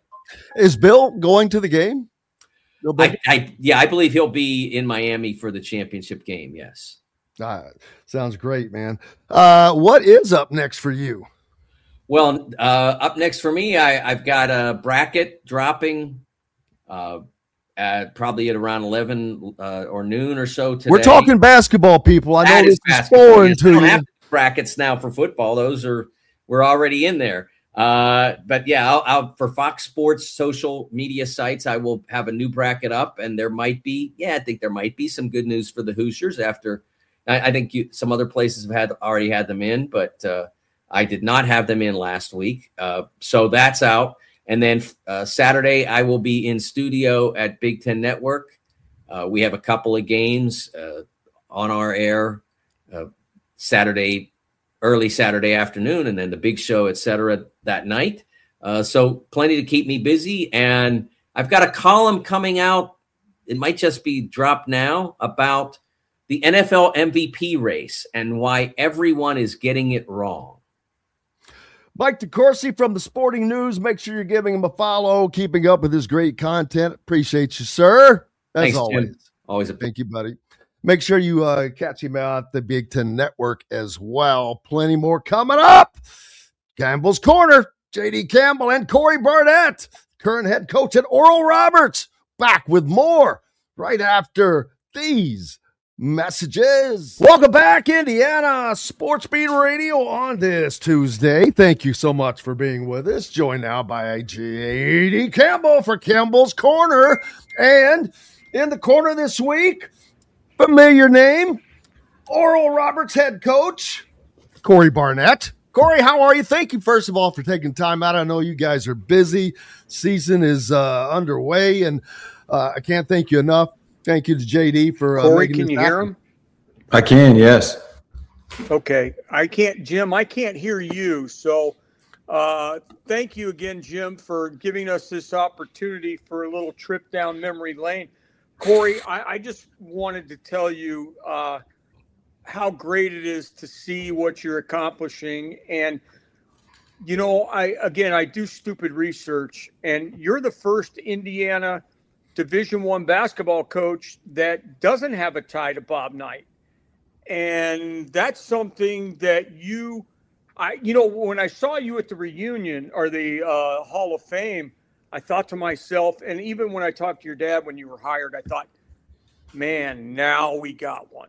Is Bill going to the game? I, I, yeah, I believe he'll be in Miami for the championship game. Yes. Ah, sounds great, man. Uh, what is up next for you? Well, uh, up next for me, I, I've got a bracket dropping uh, at probably at around eleven uh, or noon or so today. We're talking basketball, people. I that know is this is foreign to you. you. Brackets now for football. Those are we're already in there. Uh, but yeah, I'll, I'll for Fox Sports social media sites, I will have a new bracket up, and there might be, yeah, I think there might be some good news for the Hoosiers after. I, I think you, some other places have had already had them in, but uh, I did not have them in last week, uh, so that's out. And then uh, Saturday, I will be in studio at Big Ten Network. Uh, we have a couple of games uh, on our air uh, Saturday. Early Saturday afternoon, and then the big show, et cetera, that night. Uh, so plenty to keep me busy. And I've got a column coming out. It might just be dropped now about the N F L M V P race and why everyone is getting it wrong. Mike DeCourcy from the Sporting News. Make sure you're giving him a follow, keeping up with his great content. Appreciate you, sir. As Thanks, always. Jim. Always a thank you, buddy. Make sure you uh, catch him out at the Big Ten Network as well. Plenty more coming up. Campbell's Corner, J D Campbell and Corey Barnett, current head coach at Oral Roberts, back with more right after these messages. Welcome back, Indiana Sports Beat Radio on this Tuesday. Thank you so much for being with us. Joined now by J D Campbell for Campbell's Corner. And in the corner this week, familiar name, Oral Roberts head coach, Corey Barnett. Corey, how are you? Thank you, first of all, for taking time out. I know you guys are busy. Season is uh, underway, and uh, I can't thank you enough. Thank you to J D for uh, Corey, can you hear him? I can, yes. Okay. I can't, Jim, I can't hear you. So uh, thank you again, Jim, for giving us this opportunity for a little trip down memory lane. Corey, I, I just wanted to tell you uh, how great it is to see what you're accomplishing. And, you know, I again, I do stupid research, and you're the first Indiana Division One basketball coach that doesn't have a tie to Bob Knight. And that's something that you, I, you know, when I saw you at the reunion or the uh, Hall of Fame, I thought to myself, and even when I talked to your dad when you were hired, I thought, man, now we got one.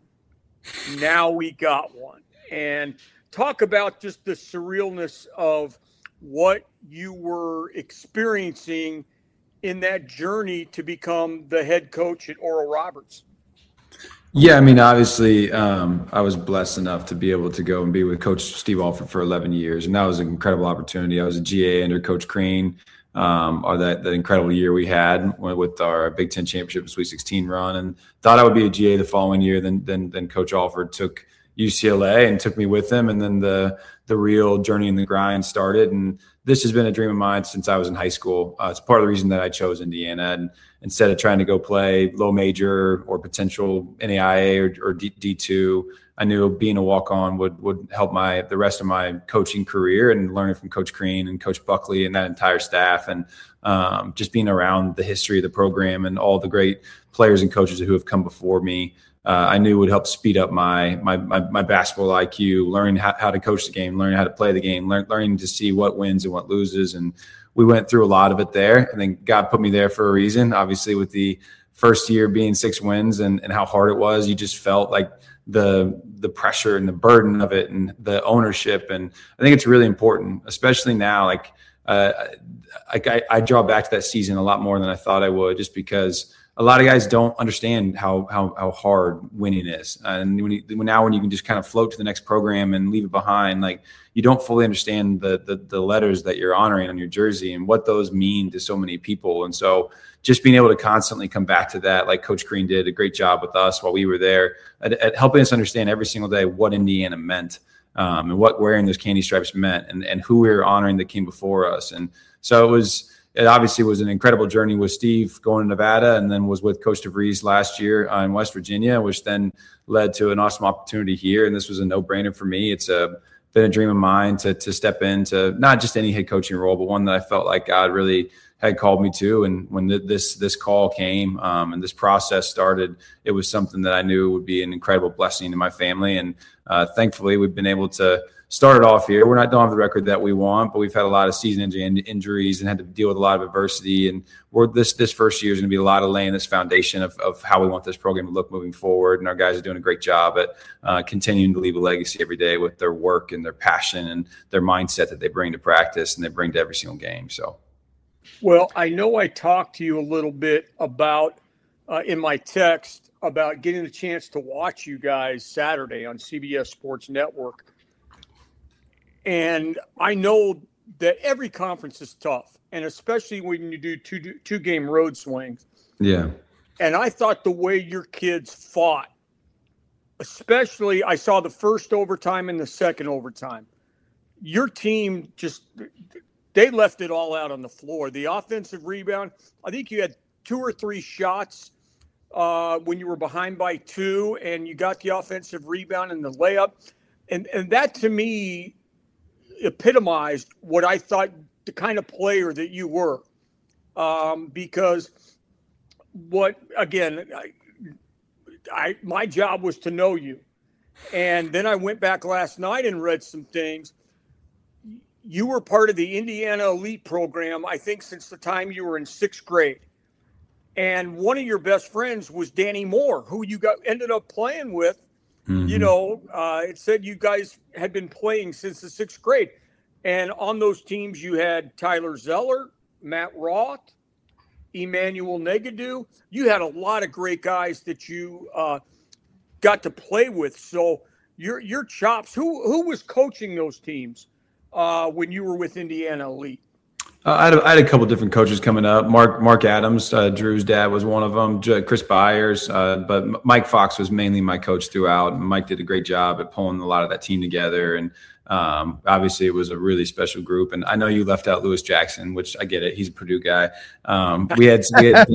Now we got one. And talk about just the surrealness of what you were experiencing in that journey to become the head coach at Oral Roberts. Yeah, I mean, obviously, um, I was blessed enough to be able to go and be with Coach Steve Alford for eleven years, and that was an incredible opportunity. I was a G A under Coach Crean, um, or that, that incredible year we had with our Big Ten Championship Sweet sixteen run, and thought I would be a G A the following year. Then, then, then Coach Alford took U C L A and took me with him, and then the the real journey and the grind started. And this has been a dream of mine since I was in high school. Uh, it's part of the reason that I chose Indiana. And instead of trying to go play low major or potential N A I A or, or D two, I knew being a walk-on would would help my the rest of my coaching career, and learning from Coach Crean and Coach Buckley and that entire staff, and um, just being around the history of the program and all the great players and coaches who have come before me. Uh, I knew would help speed up my my my, my basketball I Q, learning how, how to coach the game, learning how to play the game, learn, learning to see what wins and what loses. And we went through a lot of it there. I think God put me there for a reason. Obviously, with the first year being six wins and, and how hard it was, you just felt like the the pressure and the burden of it and the ownership. And I think it's really important, especially now. Like uh, I, I draw back to that season a lot more than I thought I would, just because a lot of guys don't understand how how how hard winning is. And when you, now when you can just kind of float to the next program and leave it behind, like you don't fully understand the, the the letters that you're honoring on your jersey and what those mean to so many people. And so just being able to constantly come back to that, like Coach Crean did a great job with us while we were there at, at helping us understand every single day what Indiana meant, um, and what wearing those candy stripes meant, and, and who we were honoring that came before us. And so it was, It obviously was an incredible journey with Steve going to Nevada, and then was with Coach DeVries last year uh, in West Virginia, which then led to an awesome opportunity here. And this was a no-brainer for me. It's a, been a dream of mine to to step into not just any head coaching role, but one that I felt like God really had called me to. And when th- this this call came um, and this process started, it was something that I knew would be an incredible blessing to my family. And uh, thankfully, we've been able to started off here. We're not don't have the record that we want, but we've had a lot of season-ending injuries and had to deal with a lot of adversity. And we're this this first year is going to be a lot of laying this foundation of, of how we want this program to look moving forward. And our guys are doing a great job at uh, continuing to leave a legacy every day with their work and their passion and their mindset that they bring to practice and they bring to every single game. So, well, I know I talked to you a little bit about uh, in my text about getting the chance to watch you guys Saturday on C B S Sports Network. And I know that every conference is tough, and especially when you do two two game road swings. Yeah. And I thought the way your kids fought, especially I saw the first overtime and the second overtime, your team just they left it all out on the floor. The offensive rebound, I think you had two or three shots uh, when you were behind by two, and you got the offensive rebound and the layup, and and that to me epitomized what I thought the kind of player that you were, um, because what again, I, I my job was to know you, and then I went back last night and read some things. you were part of the Indiana Elite program, I think, since the time you were in sixth grade. And one of your best friends was Danny Moore, who you got ended up playing with. Mm-hmm. You know, uh, it said you guys had been playing since the sixth grade. And on those teams, you had Tyler Zeller, Matt Roth, Emmanuel Negadu. You had a lot of great guys that you uh, got to play with. So your your chops, who who was coaching those teams uh, when you were with Indiana Elite? Uh, I, had a, I had a couple different coaches coming up. Mark Mark Adams, uh, Drew's dad, was one of them. Chris Byers, uh, but Mike Fox was mainly my coach throughout. Mike did a great job at pulling a lot of that team together, and um, obviously it was a really special group. And I know you left out Lewis Jackson, which I get it. He's a Purdue guy. Um, we had, we had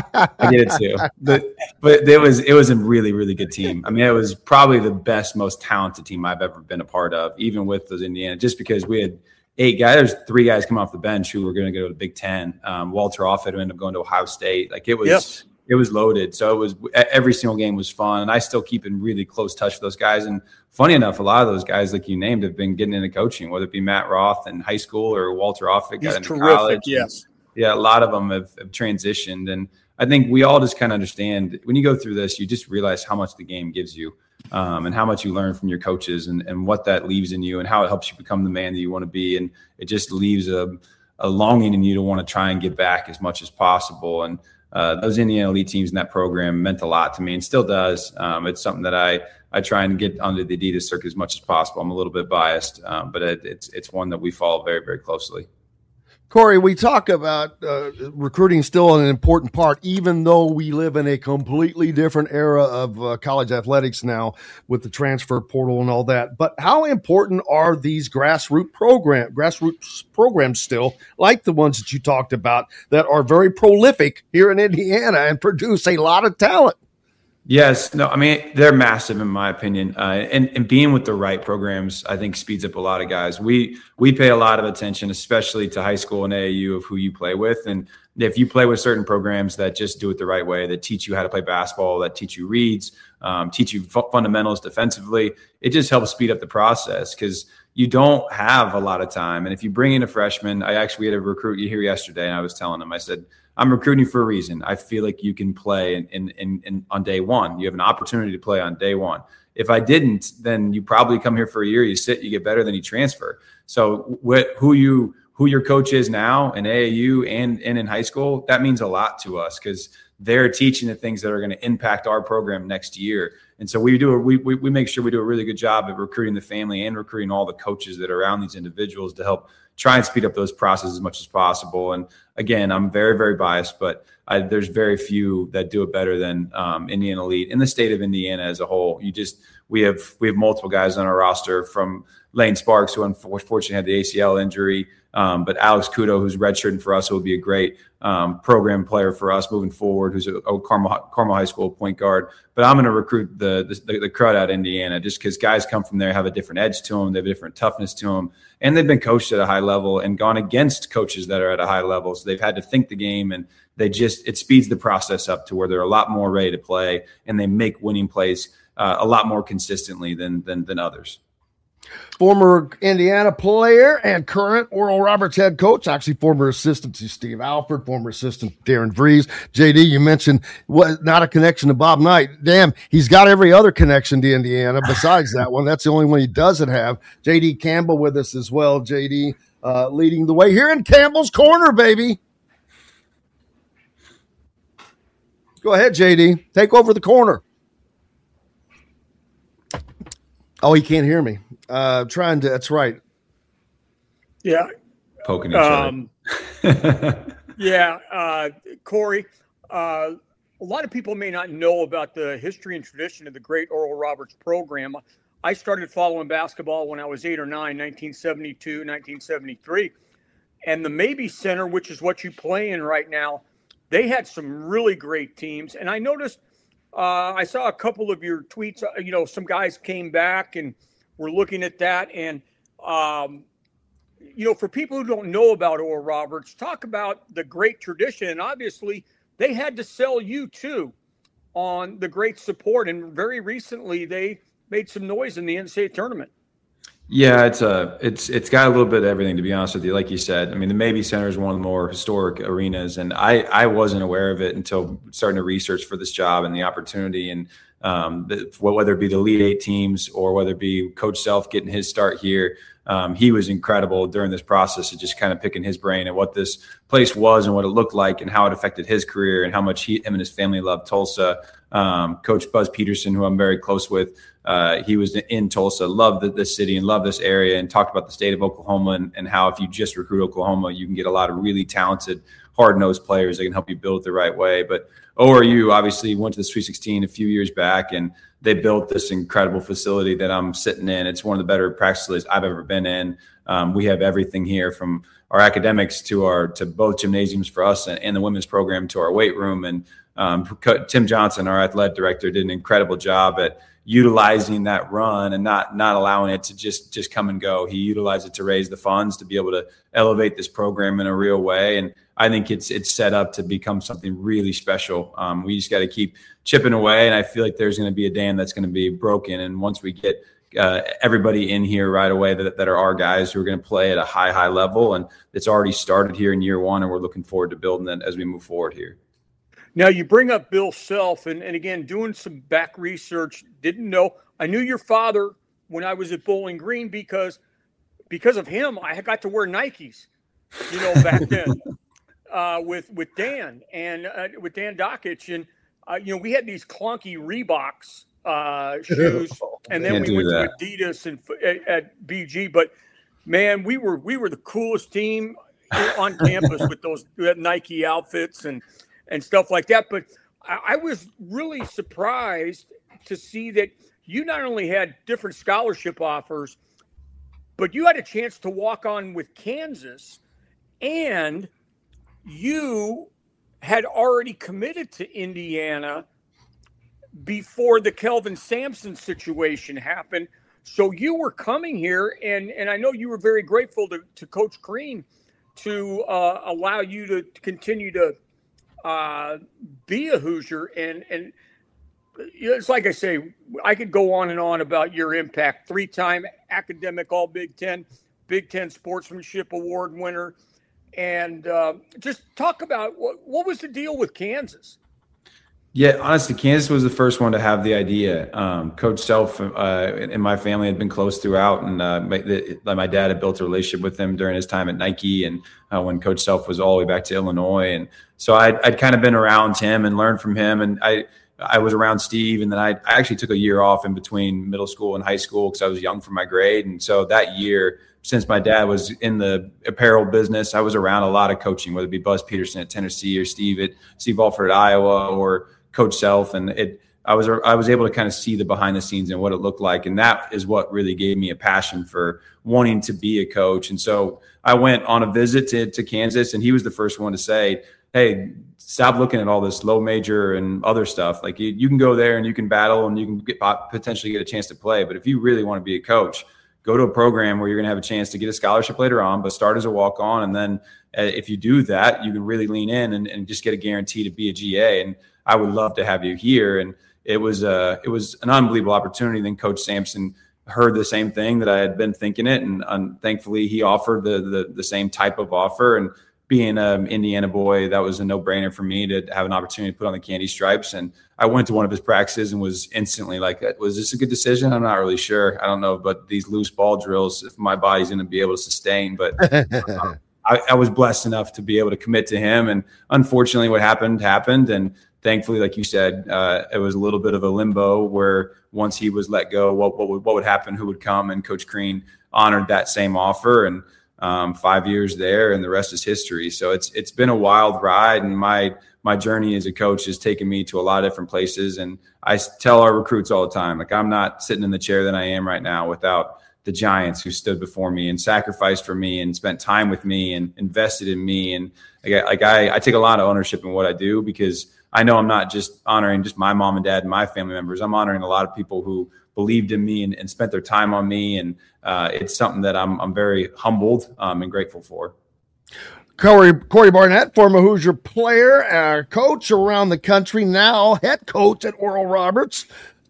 I get it too, but but it was it was a really really good team. I mean, it was probably the best, most talented team I've ever been a part of, even with those Indiana, just because we had eight guys. There's three guys come off the bench who were going to go to the Big Ten. Um, Walter Offit ended up going to Ohio State. Like it was, yep. it was loaded. So it was every single game was fun, and I still keep in really close touch with those guys. And funny enough, a lot of those guys, like you named, have been getting into coaching, whether it be Matt Roth in high school or Walter Offit got into terrific, college. Yes, yeah, a lot of them have, have transitioned, and I think we all just kind of understand when you go through this, you just realize how much the game gives you. Um, and how much you learn from your coaches and, and what that leaves in you and how it helps you become the man that you want to be. And it just leaves a, a longing in you to want to try and get back as much as possible. And uh, those Indiana Elite teams in that program meant a lot to me and still does. Um, it's something that I, I try and get under the Adidas circuit as much as possible. I'm a little bit biased, um, but it, it's, it's one that we follow very, very closely. Corey, we talk about uh, recruiting still an important part, even though we live in a completely different era of uh, college athletics now with the transfer portal and all that. But how important are these grassroots program, grassroots programs still, like the ones that you talked about, that are very prolific here in Indiana and produce a lot of talent? Yes. No, I mean, they're massive in my opinion. Uh, and, and being with the right programs, I think speeds up a lot of guys. We, we pay a lot of attention, especially to high school and A A U of who you play with. And if you play with certain programs that just do it the right way, that teach you how to play basketball, that teach you reads, um, teach you f- fundamentals defensively, it just helps speed up the process because you don't have a lot of time. And if you bring in a freshman, I actually had a recruit you here yesterday, and I was telling him, I said, I'm recruiting for a reason. I feel like you can play in, in, in, in on day one. You have an opportunity to play on day one. If I didn't, then you probably come here for a year, you sit, you get better, then you transfer. So what, who you who your coach is now in A A U and, and in high school, that means a lot to us because they're teaching the things that are going to impact our program next year. And so we do a, we, we we make sure we do a really good job of recruiting the family and recruiting all the coaches that are around these individuals to help try and speed up those processes as much as possible. And again, I'm very, very biased, but I, there's very few that do it better than um, Indiana Elite in the state of Indiana as a whole. You just, we have, we have multiple guys on our roster from Lane Sparks, who unfortunately had the A C L injury. Um, but Alex Kudo, who's redshirting for us, who will be a great um, program player for us moving forward, who's a, a Carmel, Carmel High School point guard. But I'm going to recruit the, the the crowd out of Indiana just because guys come from there, have a different edge to them, they have a different toughness to them, and they've been coached at a high level and gone against coaches that are at a high level. So they've had to think the game, and they just it speeds the process up to where they're a lot more ready to play, and they make winning plays uh, a lot more consistently than than than others. Former Indiana player and current Oral Roberts head coach, actually former assistant to Steve Alford, former assistant to Darren Vries. J D, you mentioned what not a connection to Bob Knight. Damn, he's got every other connection to Indiana besides that one. That's the only one he doesn't have. J D Campbell with us as well. J D uh, leading the way here in Campbell's Corner, baby. Go ahead, J D. Take over the corner. Oh, he can't hear me. Uh, trying to, that's right. Yeah. Poking each um, other. yeah. Uh, Corey, uh, a lot of people may not know about the history and tradition of the great Oral Roberts program. I started following basketball when I was eight or nine, nineteen seventy-two, nineteen seventy-three. And the Mabee Center, which is what you play in right now, they had some really great teams. And I noticed, uh, I saw a couple of your tweets, uh, you know, some guys came back and we're looking at that. And, um, you know, for people who don't know about Oral Roberts, talk about the great tradition. And obviously, they had to sell you, too, on the great support. And very recently, they made some noise in the N C double A tournament. Yeah, it's a it's it's got a little bit of everything, to be honest with you. Like you said, I mean, the Mabee Center is one of the more historic arenas, and I I wasn't aware of it until starting to research for this job and the opportunity, and um, the, whether it be the Elite Eight teams or whether it be Coach Self getting his start here. Um, he was incredible during this process of just kind of picking his brain and what this place was and what it looked like and how it affected his career and how much he, him and his family loved Tulsa. Um, Coach Buzz Peterson, who I'm very close with, uh, he was in Tulsa, loved the, the city and loved this area, and talked about the state of Oklahoma and, and how if you just recruit Oklahoma, you can get a lot of really talented, hard-nosed players that can help you build it the right way. But O R U obviously went to the Sweet sixteen a few years back, and they built this incredible facility that I'm sitting in. It's one of the better practice facilities I've ever been in. Um, we have everything here, from our academics to our to both gymnasiums for us and, and the women's program to our weight room. And um, Tim Johnson, our athletic director, did an incredible job at utilizing that run and not not allowing it to just just come and go. He utilized it to raise the funds to be able to elevate this program in a real way. And I think it's it's set up to become something really special. Um, we just got to keep chipping away, and I feel like there's going to be a dam that's going to be broken. And once we get uh, everybody in here right away that, that are our guys who are going to play at a high, high level, and it's already started here in year one, and we're looking forward to building that as we move forward here. Now, you bring up Bill Self, and, and again, doing some back research, didn't know. I knew your father when I was at Bowling Green because because of him, I got to wear Nikes, you know, back then. Uh, with with Dan and uh, with Dan Dockich, and uh, you know, we had these clunky Reeboks uh, shoes, and then Can't we went that. to Adidas and at, at B G. But man, we were we were the coolest team on campus with those Nike outfits and and stuff like that. But I, I was really surprised to see that you not only had different scholarship offers, but you had a chance to walk on with Kansas, and you had already committed to Indiana before the Kelvin Sampson situation happened. So you were coming here, and, and I know you were very grateful to, to Coach Crean to uh, allow you to, to continue to uh, be a Hoosier. And, and it's like I say, I could go on and on about your impact. Three-time academic All Big Ten, Big Ten Sportsmanship Award winner. And uh, just talk about what, what was the deal with Kansas? Yeah, honestly, Kansas was the first one to have the idea. Um, Coach Self uh, and my family had been close throughout, and uh, my, the, my dad had built a relationship with him during his time at Nike, and uh, when Coach Self was all the way back to Illinois. And so I'd, I'd kind of been around him and learned from him, and I I was around Steve, and then I, I actually took a year off in between middle school and high school because I was young for my grade. And so that year, since my dad was in the apparel business, I was around a lot of coaching, whether it be Buzz Peterson at Tennessee or Steve at Steve Alford at Iowa or Coach Self. And it, I was, I was able to kind of see the behind the scenes and what it looked like. And that is what really gave me a passion for wanting to be a coach. And so I went on a visit to, to Kansas, and he was the first one to say, hey, stop looking at all this low major and other stuff. Like you, you can go there and you can battle and you can get, potentially get a chance to play. But if you really want to be a coach, go to a program where you're going to have a chance to get a scholarship later on, but start as a walk-on. And then uh, if you do that, you can really lean in and, and just get a guarantee to be a G A. And I would love to have you here. And it was uh, it was an unbelievable opportunity. Then Coach Sampson heard the same thing that I had been thinking it. And um, thankfully he offered the, the the same type of offer. And being an Indiana boy, that was a no-brainer for me to have an opportunity to put on the candy stripes. And I went to one of his practices and was instantly like, was this a good decision? I'm not really sure. I don't know, but these loose ball drills, if my body's going to be able to sustain. But uh, I, I was blessed enough to be able to commit to him. And unfortunately, what happened, happened. And thankfully, like you said, uh, it was a little bit of a limbo where once he was let go, what, what, would, what would happen, who would come? And Coach Crean honored that same offer. And Um, five years there, and the rest is history. So it's it's been a wild ride, and my my journey as a coach has taken me to a lot of different places. And I tell our recruits all the time, like, I'm not sitting in the chair that I am right now without the giants who stood before me and sacrificed for me and spent time with me and invested in me. And like, like I, I take a lot of ownership in what I do, because I know I'm not just honoring just my mom and dad and my family members. I'm honoring a lot of people who believed in me and, and spent their time on me. And uh, it's something that I'm I'm very humbled um, and grateful for. Corey, Corey Barnett, former Hoosier player, uh, coach around the country, now head coach at Oral Roberts.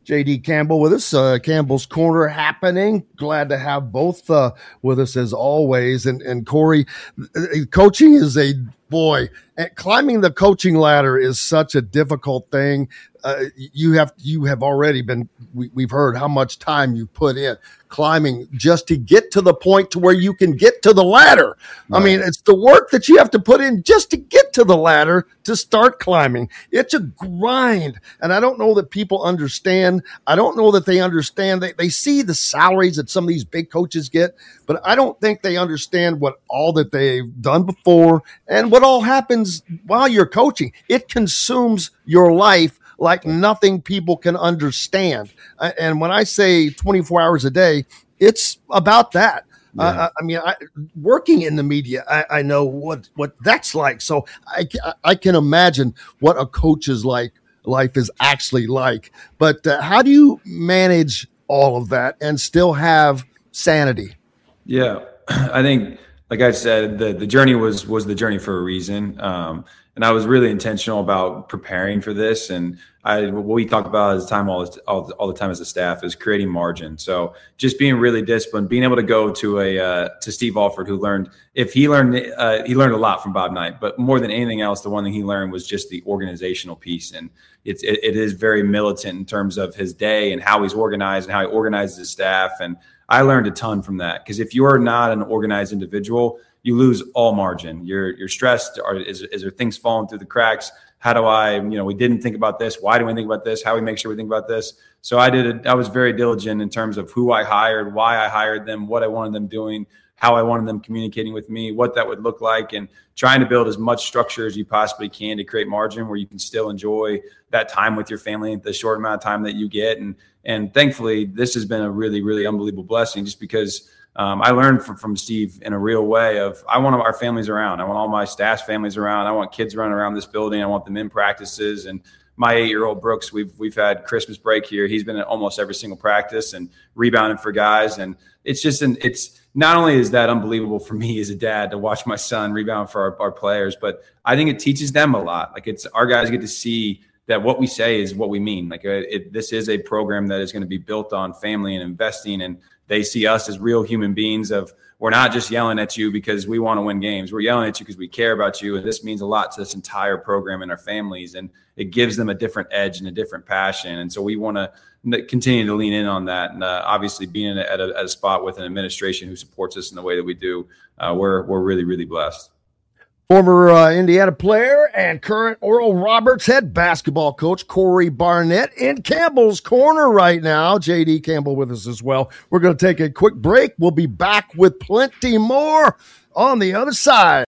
J D Campbell with us, uh, Campbell's Corner happening. Glad to have both uh, with us as always. And, and Corey, coaching is a boy. Climbing the coaching ladder is such a difficult thing. Uh, you have you have already been. We, we've heard how much time you put in climbing just to get to the point to where you can get to the ladder. Right. I mean, it's the work that you have to put in just to get to the ladder to start climbing. It's a grind, and I don't know that people understand. I don't know that they understand. They they see the salaries that some of these big coaches get, but I don't think they understand what all that they've done before and what all happens while you're coaching. It consumes your life like nothing people can understand. And when I say twenty-four hours a day, it's about that. Yeah. Uh, I mean, I, working in the media, I, I know what, what that's like. So I, I can imagine what a coach's like life is actually like. But uh, how do you manage all of that and still have sanity? Yeah, I think, like I said, the, the journey was was the journey for a reason. Um, and I was really intentional about preparing for this. And I, what we talk about as time all, all, all the time as a staff is creating margin. So just being really disciplined, being able to go to a uh, to Steve Alford, who learned if he learned uh, he learned a lot from Bob Knight, but more than anything else, the one thing he learned was just the organizational piece. And it's it, it is very militant in terms of his day and how he's organized and how he organizes his staff. And I learned a ton from that, because if you're not an organized individual, you lose all margin. You're you're stressed. Or is, is there things falling through the cracks? How do I, you know, we didn't think about this. Why do we think about this? How do we make sure we think about this? So I did. A, I was very diligent in terms of who I hired, why I hired them, what I wanted them doing, how I wanted them communicating with me, what that would look like, and trying to build as much structure as you possibly can to create margin where you can still enjoy that time with your family, the short amount of time that you get. And and thankfully, this has been a really, really unbelievable blessing, just because Um, I learned from, from Steve in a real way of, I want our families around. I want all my staff's families around. I want kids running around this building. I want them in practices. And my eight-year-old Brooks, we've we've had Christmas break here. He's been at almost every single practice and rebounding for guys. And it's just an, it's not only is that unbelievable for me as a dad to watch my son rebound for our, our players, but I think it teaches them a lot. Like, it's our guys get to see that what we say is what we mean. Like, it, this is a program that is going to be built on family and investing, and they see us as real human beings of, we're not just yelling at you because we want to win games. We're yelling at you because we care about you. And this means a lot to this entire program and our families. And it gives them a different edge and a different passion. And so we want to continue to lean in on that. And uh, obviously being at a, at a spot with an administration who supports us in the way that we do, uh, we're, we're really, really blessed. Former uh, Indiana player and current Oral Roberts head basketball coach Corey Barnett in Campbell's Corner right now. J D Campbell with us as well. We're going to take a quick break. We'll be back with plenty more on the other side.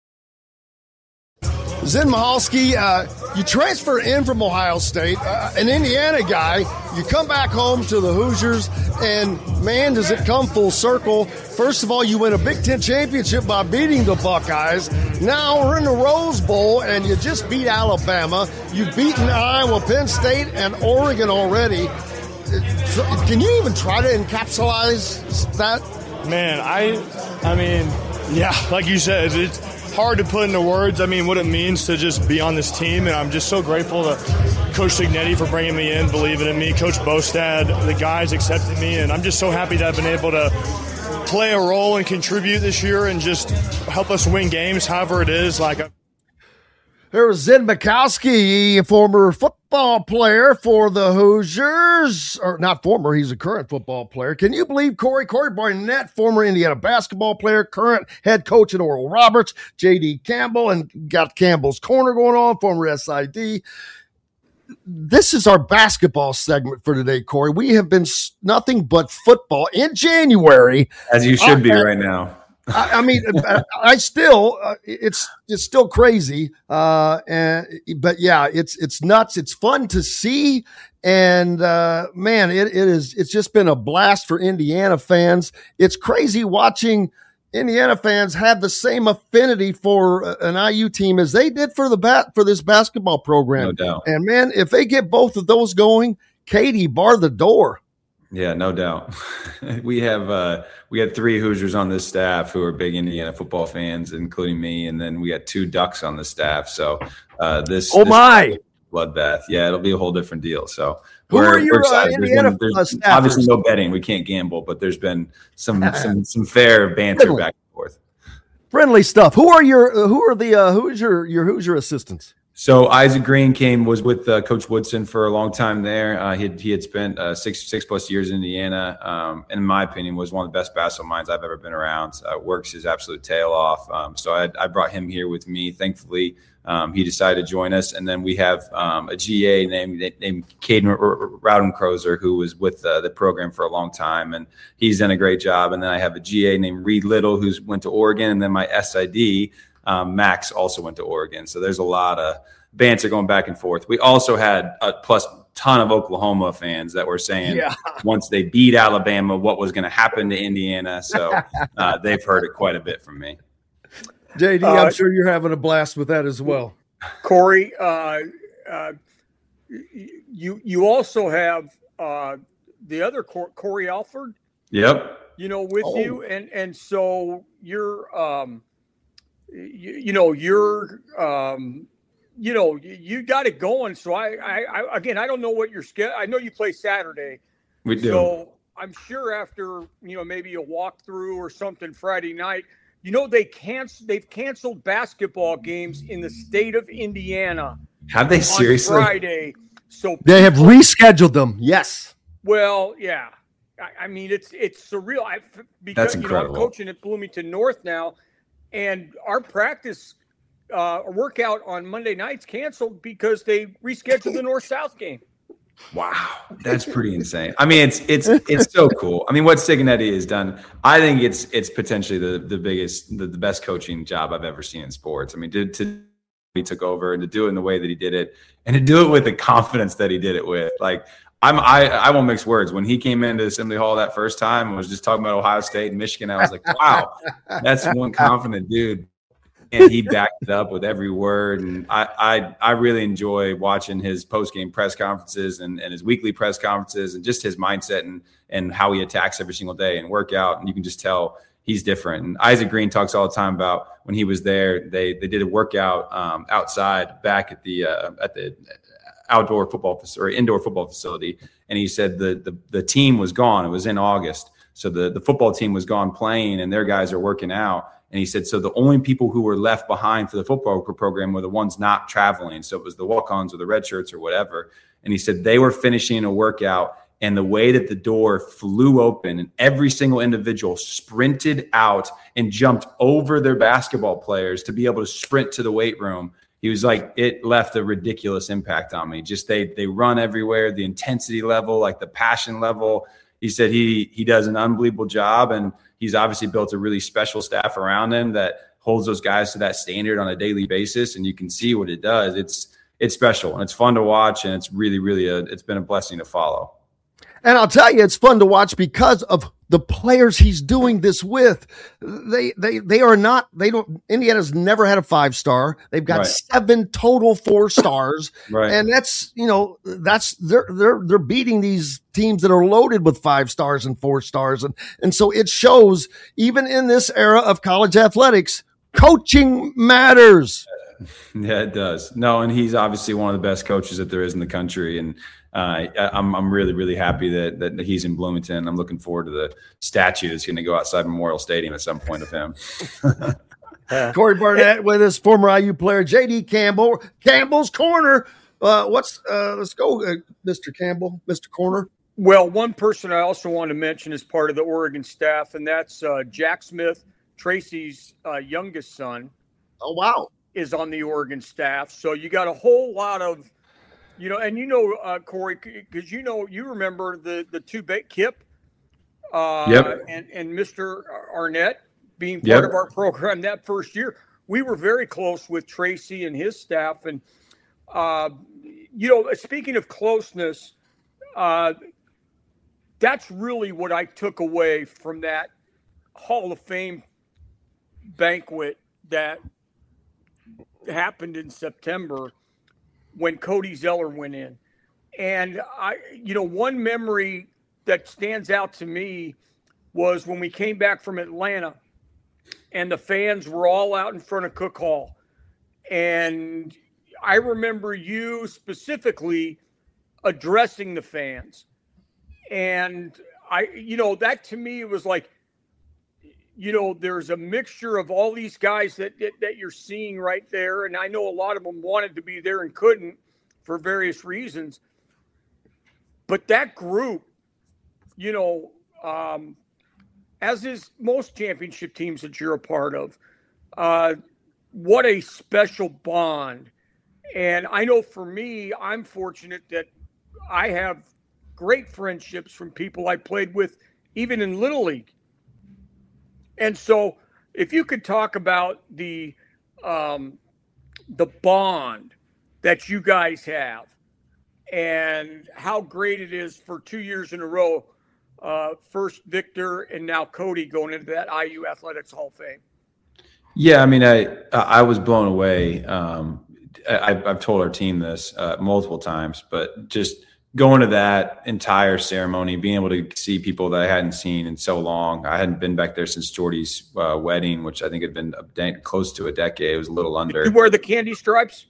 Zen Michalski, uh, you transfer in from Ohio State, uh, an Indiana guy. You come back home to the Hoosiers, and, man, does it come full circle. First of all, you win a Big Ten championship by beating the Buckeyes. Now we're in the Rose Bowl, and you just beat Alabama. You've beaten Iowa, Penn State, and Oregon already. Can you even try to encapsulate that? Man, I, I mean, yeah, like you said, it's hard to put into words, I mean, what it means to just be on this team. And I'm just so grateful to Coach Cignetti for bringing me in, believing in me, Coach Bostad, the guys accepted me. And I'm just so happy that I've been able to play a role and contribute this year and just help us win games, however it is. Like, There's Zen Michalski, former football player for the Hoosiers, or not former, he's a current football player. Can you believe Corey? Corey Barnett, former Indiana basketball player, current head coach at Oral Roberts, J D Campbell, and got Campbell's Corner going on, former S I D. This is our basketball segment for today, Corey. We have been nothing but football in January. As you should uh, be right now. I, I mean, I still, uh, it's, it's still crazy. Uh, and, but yeah, it's, it's nuts. It's fun to see. And, uh, man, it, it is, it's just been a blast for Indiana fans. It's crazy watching Indiana fans have the same affinity for an I U team as they did for the bat, for this basketball program. No doubt. And man, if they get both of those going, Katie, bar the door. Yeah, no doubt. we have uh, we had three Hoosiers on this staff who are big Indiana football fans, including me, and then we had two Ducks on the staff. So uh, this, oh this, my, bloodbath. Yeah, it'll be a whole different deal. So Who we're, are your, we're excited. uh, There's Indiana, been- there's uh, staffers? obviously no betting. We can't gamble, but there's been some some some fair banter Friendly. back and forth. Friendly stuff. Who are your uh, who are the uh, who's your your who's your assistants? So Isaac Green came was with uh, Coach Woodson for a long time there. Uh, he had, he had spent uh, six six plus years in Indiana, um, and in my opinion, was one of the best basketball minds I've ever been around. Uh, works his absolute tail off. Um, so I, I brought him here with me. Thankfully, um, he decided to join us, and then we have um, a G A named named Caden Raudenkroser, who was with uh, the program for a long time, and he's done a great job. And then I have a G A named Reed Little, who's went to Oregon, and then my S I D. Um, Max also went to Oregon. So there's a lot of banter going back and forth. We also had a plus ton of Oklahoma fans that were saying Yeah. once they beat Alabama, what was going to happen to Indiana. So uh, they've heard it quite a bit from me. J D, Uh, I'm sure you're having a blast with that as well. Corey, uh, uh, you you also have uh, the other Cor- Corey Alford, Yep. you know, with Oh. you, and and so you're, um, you, you know, you're, um, you know, you, you got it going. So I, I, I, again, I don't know what your schedule. I know you play Saturday, We do. so I'm sure after you know maybe a walkthrough or something Friday night. You know they can't. They've canceled basketball games in the state of Indiana Have they on seriously? Friday. So They have rescheduled them. Yes. well, yeah. I, I mean, it's it's surreal. I because That's you know I'm incredible. coaching at Bloomington North now, and our practice uh, workout on Monday nights canceled because they rescheduled the North South game. Wow, that's pretty insane. I mean, it's it's it's so cool. I mean, what Signetti has done, I think it's it's potentially the the biggest, the, the best coaching job I've ever seen in sports. I mean, to, to he took over and to do it in the way that he did it, and to do it with the confidence that he did it with, like. I'm I I won't mix words. When he came into Assembly Hall that first time and was just talking about Ohio State and Michigan, I was like, wow, that's one confident dude. And he backed it up with every word. And I I, I really enjoy watching his post-game press conferences and, and his weekly press conferences and just his mindset and and how he attacks every single day and workout. And you can just tell he's different. And Isaac Green talks all the time about when he was there, they they did a workout um, outside back at the uh, at the outdoor football facility or indoor football facility. And he said the, the, the team was gone. It was in August. So the, the football team was gone playing and their guys are working out. And he said, so the only people who were left behind for the football program were the ones not traveling. So it was the walk-ons or the red shirts or whatever. And he said they were finishing a workout and the way that the door flew open and every single individual sprinted out and jumped over their basketball players to be able to sprint to the weight room. He was like, it left a ridiculous impact on me. Just they they run everywhere, the intensity level, like the passion level. He said he he does an unbelievable job, and he's obviously built a really special staff around him that holds those guys to that standard on a daily basis. And you can see what it does. It's it's special and it's fun to watch, and it's really really a it's been a blessing to follow. And I'll tell you, it's fun to watch because of the players he's doing this with. They they they are not, they don't, Indiana's never had a five star. They've got Right. seven total four stars. Right. And that's, you know, that's they're they're they're beating these teams that are loaded with five stars and four stars. And and so it shows even in this era of college athletics, coaching matters. Yeah, it does. No, and he's obviously one of the best coaches that there is in the country. And uh, I- I'm I'm really, really happy that, that he's in Bloomington. I'm looking forward to the statue that's going to go outside Memorial Stadium at some point of him. Corey Barnett with us, former I U player, J D Campbell, Campbell's Corner. Uh, what's uh, let's go, uh, Mister Campbell, Mister Corner. Well, one person I also want to mention as part of the Oregon staff, and that's uh, Jack Smith, Tracy's uh, youngest son. Oh, wow. Is on the Oregon staff. So you got a whole lot of, you know, and you know, uh, Corey, because you know, you remember the the two bait Kip uh, Yep. and, and Mister Arnett being part Yep. of our program that first year. We were very close with Tracy and his staff. And, uh, you know, speaking of closeness, uh, that's really what I took away from that Hall of Fame banquet that happened in September when Cody Zeller went in. And I, you know, one memory that stands out to me was when we came back from Atlanta and the fans were all out in front of Cook Hall. And I remember you specifically addressing the fans. And I, you know, that to me was like, you know, there's a mixture of all these guys that, that that you're seeing right there. And I know a lot of them wanted to be there and couldn't for various reasons. But that group, you know, um, as is most championship teams that you're a part of, uh, what a special bond. And I know for me, I'm fortunate that I have great friendships from people I played with, even in Little League. And so if you could talk about the um, the bond that you guys have and how great it is for two years in a row, uh, first Victor and now Cody going into that I U Athletics Hall of Fame. Yeah, I mean, I I was blown away. Um, I, I've told our team this uh, multiple times, but just going to that entire ceremony, being able to see people that I hadn't seen in so long. I hadn't been back there since Jordy's uh, wedding, which I think had been a, close to a decade. It was a little under. Did you wear the candy stripes?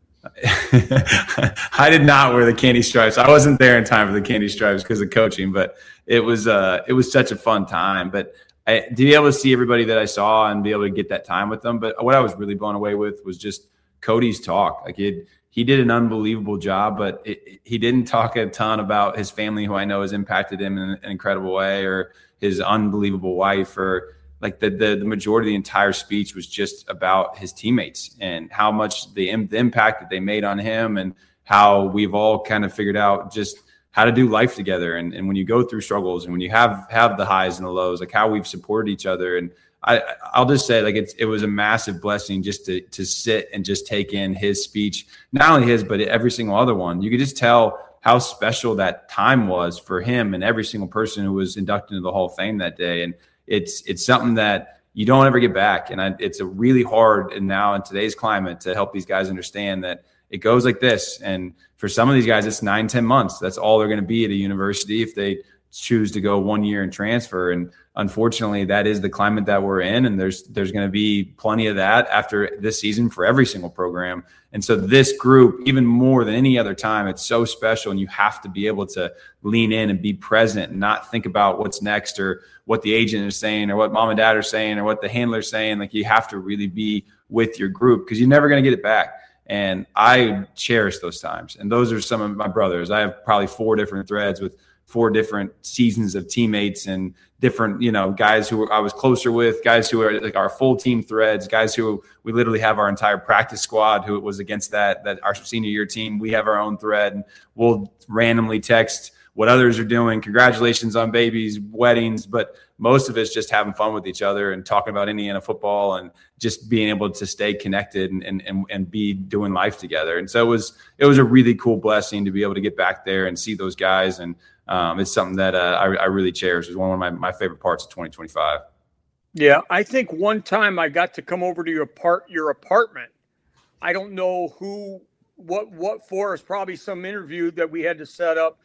I did not wear the candy stripes. I wasn't there in time for the candy stripes because of coaching, but it was uh, it was such a fun time. But I, to be able to see everybody that I saw and be able to get that time with them. But what I was really blown away with was just Cody's talk. Like it. He did an unbelievable job, but it, he didn't talk a ton about his family, who I know has impacted him in an incredible way, or his unbelievable wife, or like the, the, the majority of the entire speech was just about his teammates and how much the, the impact that they made on him, and how we've all kind of figured out just how to do life together. And, and when you go through struggles and when you have, have the highs and the lows, like how we've supported each other. And I, I'll just say, like, it's, it was a massive blessing just to to sit and just take in his speech, not only his, but every single other one. You could just tell how special that time was for him and every single person who was inducted into the Hall of Fame that day. And it's it's something that you don't ever get back. And I, it's a really hard, and now in today's climate, to help these guys understand that it goes like this. And for some of these guys, it's nine, ten months. That's all they're going to be at a university if they choose to go one year and transfer. And unfortunately, that is the climate that we're in. And there's there's going to be plenty of that after this season for every single program. And so this group, even more than any other time, it's so special. And you have to be able to lean in and be present and not think about what's next or what the agent is saying or what mom and dad are saying or what the handler's saying. Like, you have to really be with your group because you're never going to get it back. And I cherish those times. And those are some of my brothers. I have probably four different threads with four different seasons of teammates and different, you know, guys who I was closer with, guys who are like our full team threads, guys who we literally have our entire practice squad who was against that, that our senior year team, we have our own thread, and we'll randomly text what others are doing. Congratulations on babies, weddings, but most of it's just having fun with each other and talking about Indiana football and just being able to stay connected and, and, and, and be doing life together. And so it was, it was a really cool blessing to be able to get back there and see those guys. And um, it's something that uh, I, I really cherish. It was one of my, my favorite parts of twenty twenty-five. Yeah. I think one time I got to come over to your part, your apartment. I don't know who, what, what for. It's probably some interview that we had to set up.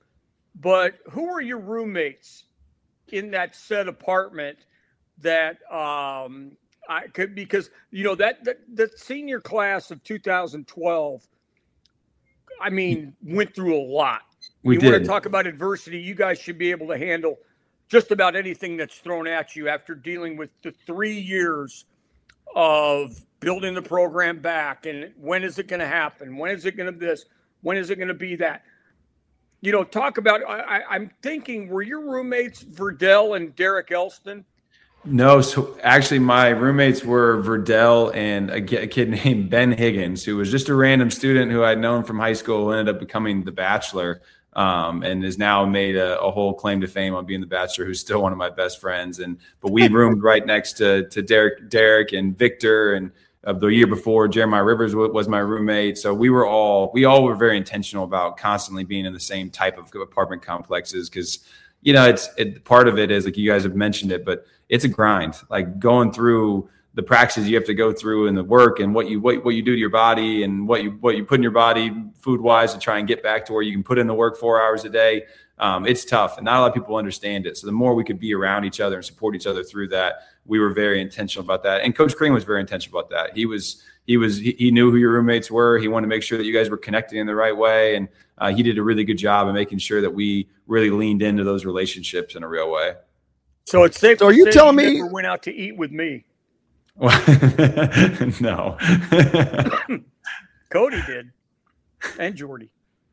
But who were your roommates in that said apartment that um, I could, because, you know, that, that, that senior class of two thousand twelve, I mean, went through a lot. We you did. want to talk about adversity, you guys should be able to handle just about anything that's thrown at you after dealing with the three years of building the program back. And when is it going to happen? When is it going to this? When is it going to be that? You know, talk about, I, I'm thinking, were your roommates Verdell and Derek Elston? No, so actually my roommates were Verdell and a, a kid named Ben Higgins, who was just a random student who I'd known from high school, ended up becoming the Bachelor, um, and has now made a, a whole claim to fame on being the Bachelor, who's still one of my best friends. And but we roomed right next to to Derek, Derek and Victor, and uh, the year before Jeremiah Rivers w- was my roommate. So we were all we all were very intentional about constantly being in the same type of apartment complexes because, you know, it's it, part of it is, like you guys have mentioned it, but it's a grind, like going through the practices you have to go through and the work and what you what, what you do to your body and what you what you put in your body food wise to try and get back to where you can put in the work four hours a day. Um, it's tough, and not a lot of people understand it. So the more we could be around each other and support each other through that we were very intentional about that. And Coach Crean was very intentional about that. He was he was he, he knew who your roommates were. He wanted to make sure that you guys were connecting in the right way, and uh, he did a really good job of making sure that we really leaned into those relationships in a real way. So it's safe. So are to you say telling you me never went out to eat with me? No. Cody did, and Jordy.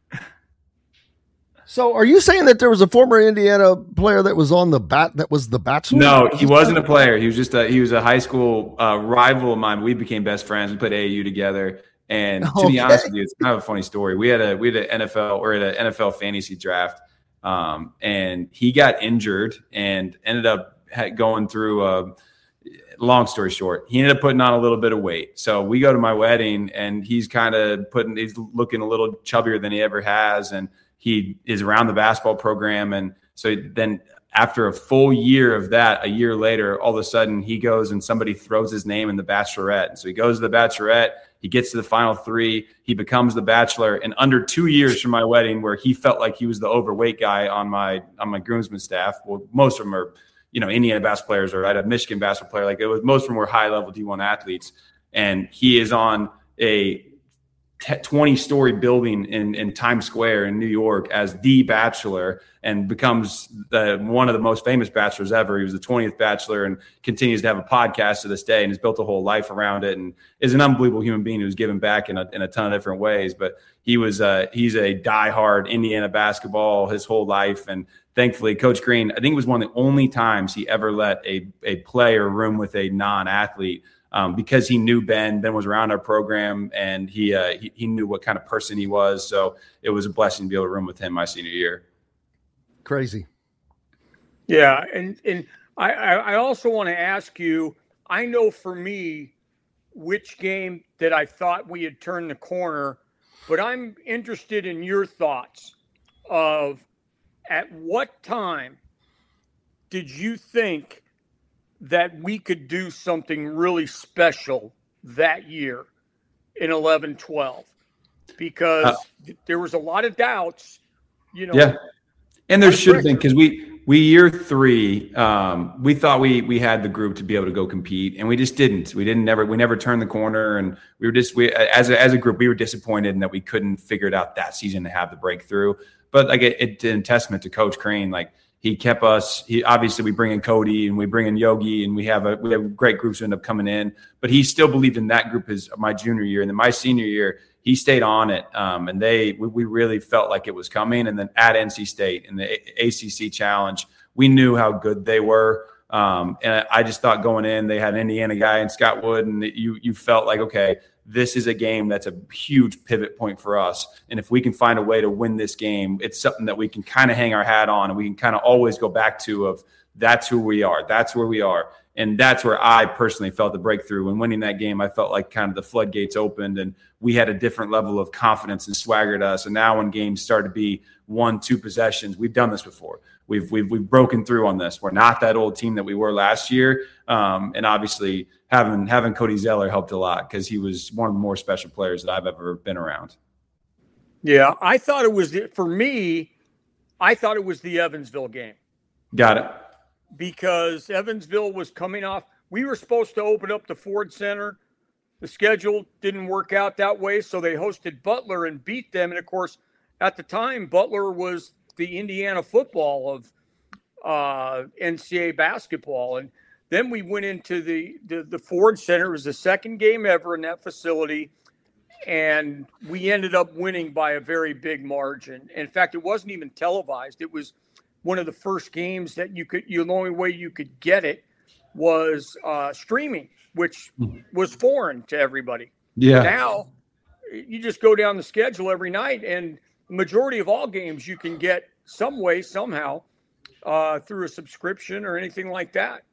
So are you saying that there was a former Indiana player that was on the bat that was the Bachelor? No, he wasn't a player. He was just a he was a high school uh, rival of mine. We became best friends. We played A A U together. And to Okay. be honest with you, it's kind of a funny story. We had a we had an N F L or at an N F L fantasy draft, um, and he got injured and ended up going through a. Long story short, he ended up putting on a little bit of weight. So we go to my wedding, and he's kind of putting he's looking a little chubbier than he ever has, and he is around the basketball program. And so then after a full year of that, a year later, all of a sudden he goes and somebody throws his name in the Bachelorette. And so he goes to the Bachelorette, he gets to the final three, he becomes the Bachelor. And under two years from my wedding, where he felt like he was the overweight guy on my on my groomsmen staff, well, most of them are, you know, Indiana basketball players, or I had a Michigan basketball player. Like it was, most of them were high level D one athletes. And he is on a twenty story building in, in Times Square in New York as the Bachelor, and becomes the, one of the most famous bachelors ever. He was the twentieth Bachelor and continues to have a podcast to this day, and has built a whole life around it, and is an unbelievable human being who's given back in a, in a ton of different ways. But he was uh, he's a diehard Indiana basketball his whole life. And thankfully, Coach Crean, I think it was one of the only times he ever let a, a player room with a non-athlete, um, because he knew Ben. Ben was around our program, and he, uh, he he knew what kind of person he was. So it was a blessing to be able to room with him my senior year. Crazy. Yeah, and and I, I also want to ask you, I know for me which game that I thought we had turned the corner, but I'm interested in your thoughts of at what time did you think that we could do something really special that year in eleven twelve? Because uh, there was a lot of doubts, you know. Yeah. And there should have been, because we, we year three, um, we thought we we had the group to be able to go compete, and we just didn't. We didn't never we never turned the corner, and we were just we as a, as a group we were disappointed in that we couldn't figure it out that season to have the breakthrough. But like it, it in testament to Coach Crean, like he kept us. He obviously we bring in Cody and we bring in Yogi, and we have a we have great groups who end up coming in. But he still believed in that group as my junior year, and then my senior year, he stayed on it, um, and they we, we really felt like it was coming. And then at N C State in the A C C Challenge, we knew how good they were, um, and I just thought going in, they had an Indiana guy in Scott Wood, and you you felt like, okay, this is a game that's a huge pivot point for us, and if we can find a way to win this game, it's something that we can kind of hang our hat on, and we can kind of always go back to of that's who we are, that's where we are. And that's where I personally felt the breakthrough. When winning that game, I felt like kind of the floodgates opened, and we had a different level of confidence and swagger to us. And now when games start to be one, two possessions, we've done this before. We've we've we've broken through on this. We're not that old team that we were last year. Um, and obviously having having Cody Zeller helped a lot, because he was one of the more special players that I've ever been around. Yeah, I thought it was the, for me. I thought it was the Evansville game. Got it. Because Evansville was coming off. We were supposed to open up the Ford Center. The schedule didn't work out that way, so they hosted Butler and beat them. And, of course, at the time, Butler was the Indiana football of uh, N C double A basketball. And then we went into the, the, the Ford Center. It was the second game ever in that facility, and we ended up winning by a very big margin. In fact, it wasn't even televised. It was one of the first games that you could, you, the only way you could get it was uh, streaming, which was foreign to everybody. Yeah. Now you just go down the schedule every night, and the majority of all games you can get some way, somehow, uh, through a subscription or anything like that.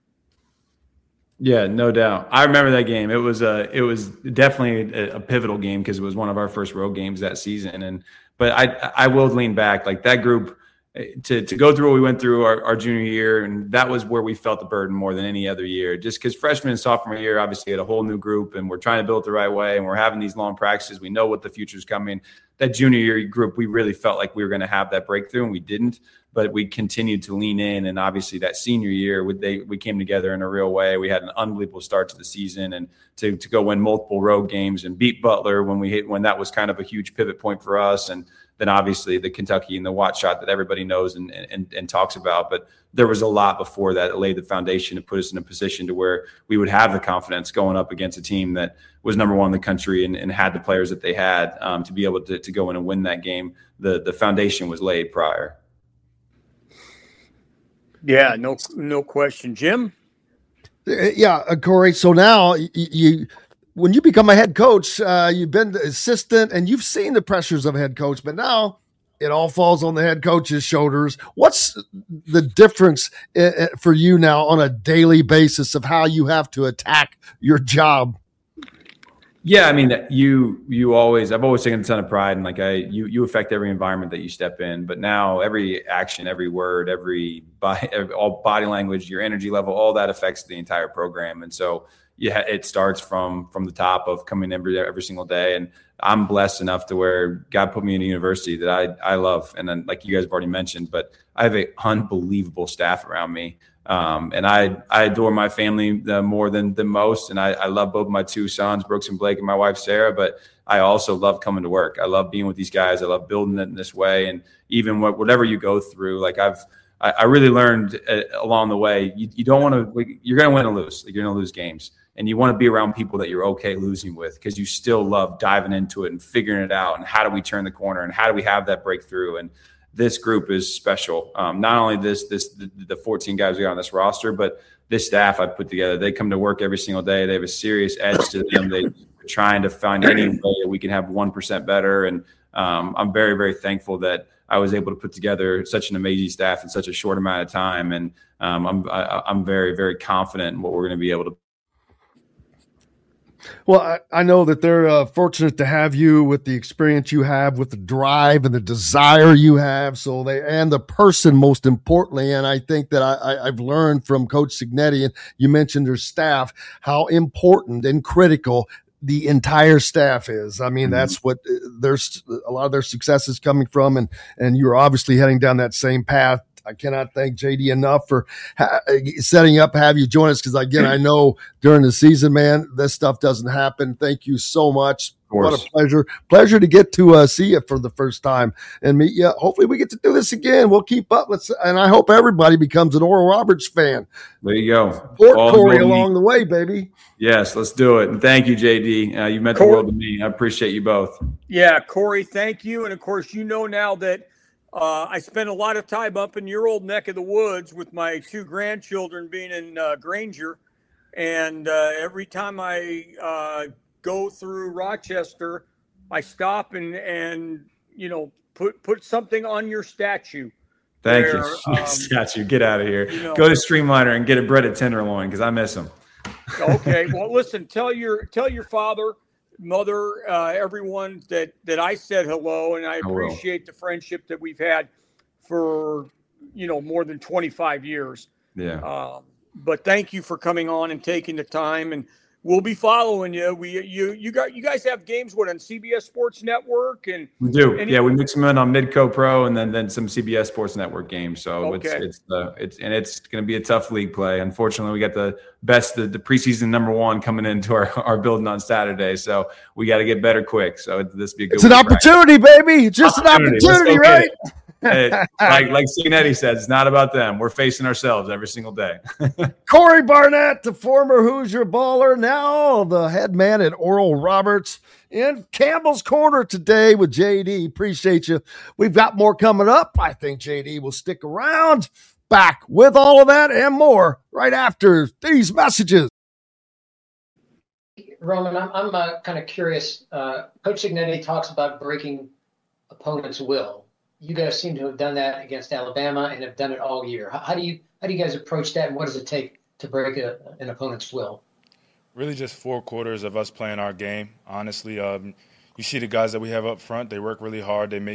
Yeah, no doubt. I remember that game. It was a, it was definitely a, a pivotal game, because it was one of our first road games that season. And, but I, I will lean back, like that group. to, to go through what we went through our, our junior year, and that was where we felt the burden more than any other year. Just because freshman and sophomore year, obviously, had a whole new group, and we're trying to build it the right way, and we're having these long practices. We know what the future's coming. That junior year group, we really felt like we were going to have that breakthrough, and we didn't. But we continued to lean in, and obviously that senior year, we, they, we came together in a real way. We had an unbelievable start to the season, and to to go win multiple road games and beat Butler when we hit when that was kind of a huge pivot point for us, and then obviously the Kentucky and the Watt shot that everybody knows and, and and talks about. But there was a lot before that that laid the foundation to put us in a position to where we would have the confidence going up against a team that was number one in the country and, and had the players that they had um, to be able to, to go in and win that game. The the foundation was laid prior. Yeah, no no question. Jim? Yeah, uh, Corey. So now you, you when you become a head coach, uh, you've been the assistant and you've seen the pressures of a head coach, but now it all falls on the head coach's shoulders. What's the difference uh, for you now on a daily basis of how you have to attack your job? Yeah, I mean, you you always I've always taken a ton of pride in like I you you affect every environment that you step in, but now every action, every word, every body, every, all body language, your energy level, all that affects the entire program. And so yeah, it starts from from the top of coming every every single day. And I'm blessed enough to where God put me in a university that I I love, and then like you guys have already mentioned, but I have an unbelievable staff around me. Um, and I, I adore my family uh, more than, than most. And I, I love both my two sons, Brooks and Blake, and my wife, Sarah, but I also love coming to work. I love being with these guys. I love building it in this way. And even what, whatever you go through, like I've, I, I really learned uh, along the way, you, you don't want to, like, you're going to win or lose. Like, you're going to lose games, and you want to be around people that you're okay losing with, because you still love diving into it and figuring it out. And how do we turn the corner, and how do we have that breakthrough? And this group is special. Um, not only this, this the, the fourteen guys we got on this roster, but this staff I put together. They come to work every single day. They have a serious edge to them. They're trying to find any way that we can have one percent better. And um, I'm very, very thankful that I was able to put together such an amazing staff in such a short amount of time. And um, I'm I, I'm very, very confident in what we're going to be able to. Well, I, I know that they're uh, fortunate to have you with the experience you have, with the drive and the desire you have. So they, and the person, most importantly. And I think that I, I, I've learned from Coach Cignetti, and you mentioned their staff, how important and critical the entire staff is. I mean, mm-hmm. that's what there's a lot of their success is coming from. And, and you're obviously heading down that same path. I cannot thank J D enough for ha- setting up, have you join us. Cause again, I know during the season, man, this stuff doesn't happen. Thank you so much. What a pleasure. Pleasure to get to uh, see you for the first time and meet you. Hopefully we get to do this again. We'll keep up. Let's, and I hope everybody becomes an Oral Roberts fan. There you go. Support Corey along the way, baby. Yes, let's do it. And thank you, J D. Uh, you meant Corey, the world to me. I appreciate you both. Yeah, Corey, thank you. And of course, you know now that Uh, I spent a lot of time up in your old neck of the woods with my two grandchildren being in uh, Granger. And uh, every time I uh, go through Rochester, I stop and, and you know, put put something on your statue. Thank where, you. Um, statue. Get out of here. You know, go to Streamliner and get a breaded tenderloin, because I miss them. Okay. Well, listen, tell your tell your father, mother, uh, everyone that, that I said hello, and I appreciate the friendship that we've had for, you know, more than twenty-five years. Yeah. Um, but thank you for coming on and taking the time, and we'll be following you. We, you, you got, you guys have games, what, on C B S Sports Network? And we do. any- yeah. We mix them in on Midco Pro and then, then some C B S Sports Network games. So okay. it's, it's, uh, it's, and it's going to be a tough league play. Unfortunately, we got the best, the, the preseason number one coming into our, our building on Saturday. So we got to get better quick. So this be a good It's an opportunity, right? baby. It's just opportunity. an opportunity, right? It, like like Cignetti said, it's not about them. We're facing ourselves every single day. Corey Barnett, the former Hoosier baller, now the head man at Oral Roberts in Campbell's Corner today with J D. Appreciate you. We've got more coming up. I think J D will stick around. Back with all of that and more right after these messages. Roman, I'm, I'm uh, kind of curious. Uh, Coach Cignetti talks about breaking opponents' will. You guys seem to have done that against Alabama and have done it all year. How, how do you how do you guys approach that, and what does it take to break a, an opponent's will? Really just four quarters of us playing our game. Honestly, um, you see the guys that we have up front, they work really hard. They make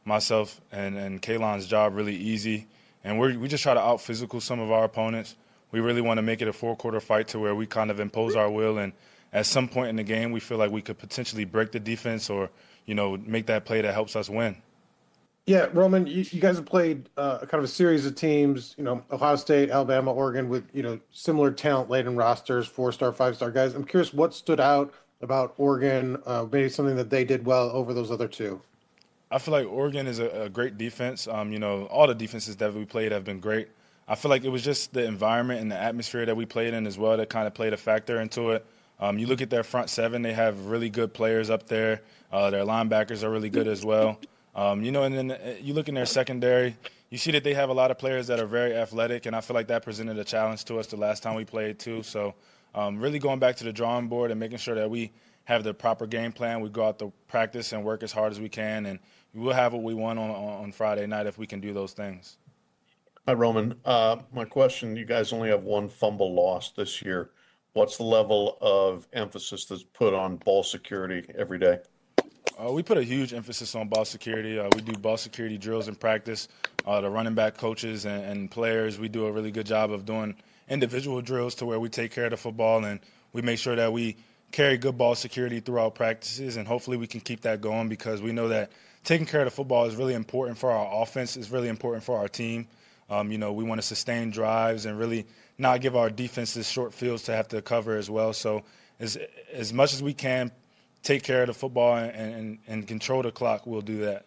myself and, and Kalon's job really easy. And we we just try to out-physical some of our opponents. We really want to make it a four-quarter fight to where we kind of impose our will. And at some point in the game, we feel like we could potentially break the defense or, you know, make that play that helps us win. Yeah, Roman, you, you guys have played uh, kind of a series of teams, you know, Ohio State, Alabama, Oregon, with, you know, similar talent-laden rosters, four-star, five-star guys. I'm curious what stood out about Oregon, uh, maybe something that they did well over those other two. I feel like Oregon is a, a great defense. Um, you know, all the defenses that we played have been great. I feel like it was just the environment and the atmosphere that we played in as well that kind of played a factor into it. Um, you look at their front seven, they have really good players up there. Uh, their linebackers are really good as well. Um, you know, and then you look in their secondary, you see that they have a lot of players that are very athletic, and I feel like that presented a challenge to us the last time we played too. So um, really going back to the drawing board and making sure that we have the proper game plan. We go out to practice and work as hard as we can, and we'll have what we want on, on Friday night if we can do those things. Hi, Roman. Uh, my question, you guys only have one fumble loss this year. What's the level of emphasis that's put on ball security every day? Uh, we put a huge emphasis on ball security. Uh, we do ball security drills in practice. Uh, the running back coaches and, and players, we do a really good job of doing individual drills to where we take care of the football, and we make sure that we carry good ball security throughout practices, and hopefully we can keep that going because we know that taking care of the football is really important for our offense. It's really important for our team. Um, you know, we want to sustain drives and really not give our defenses short fields to have to cover as well. So as as much as we can take care of the football and, and, and control the clock, we'll do that.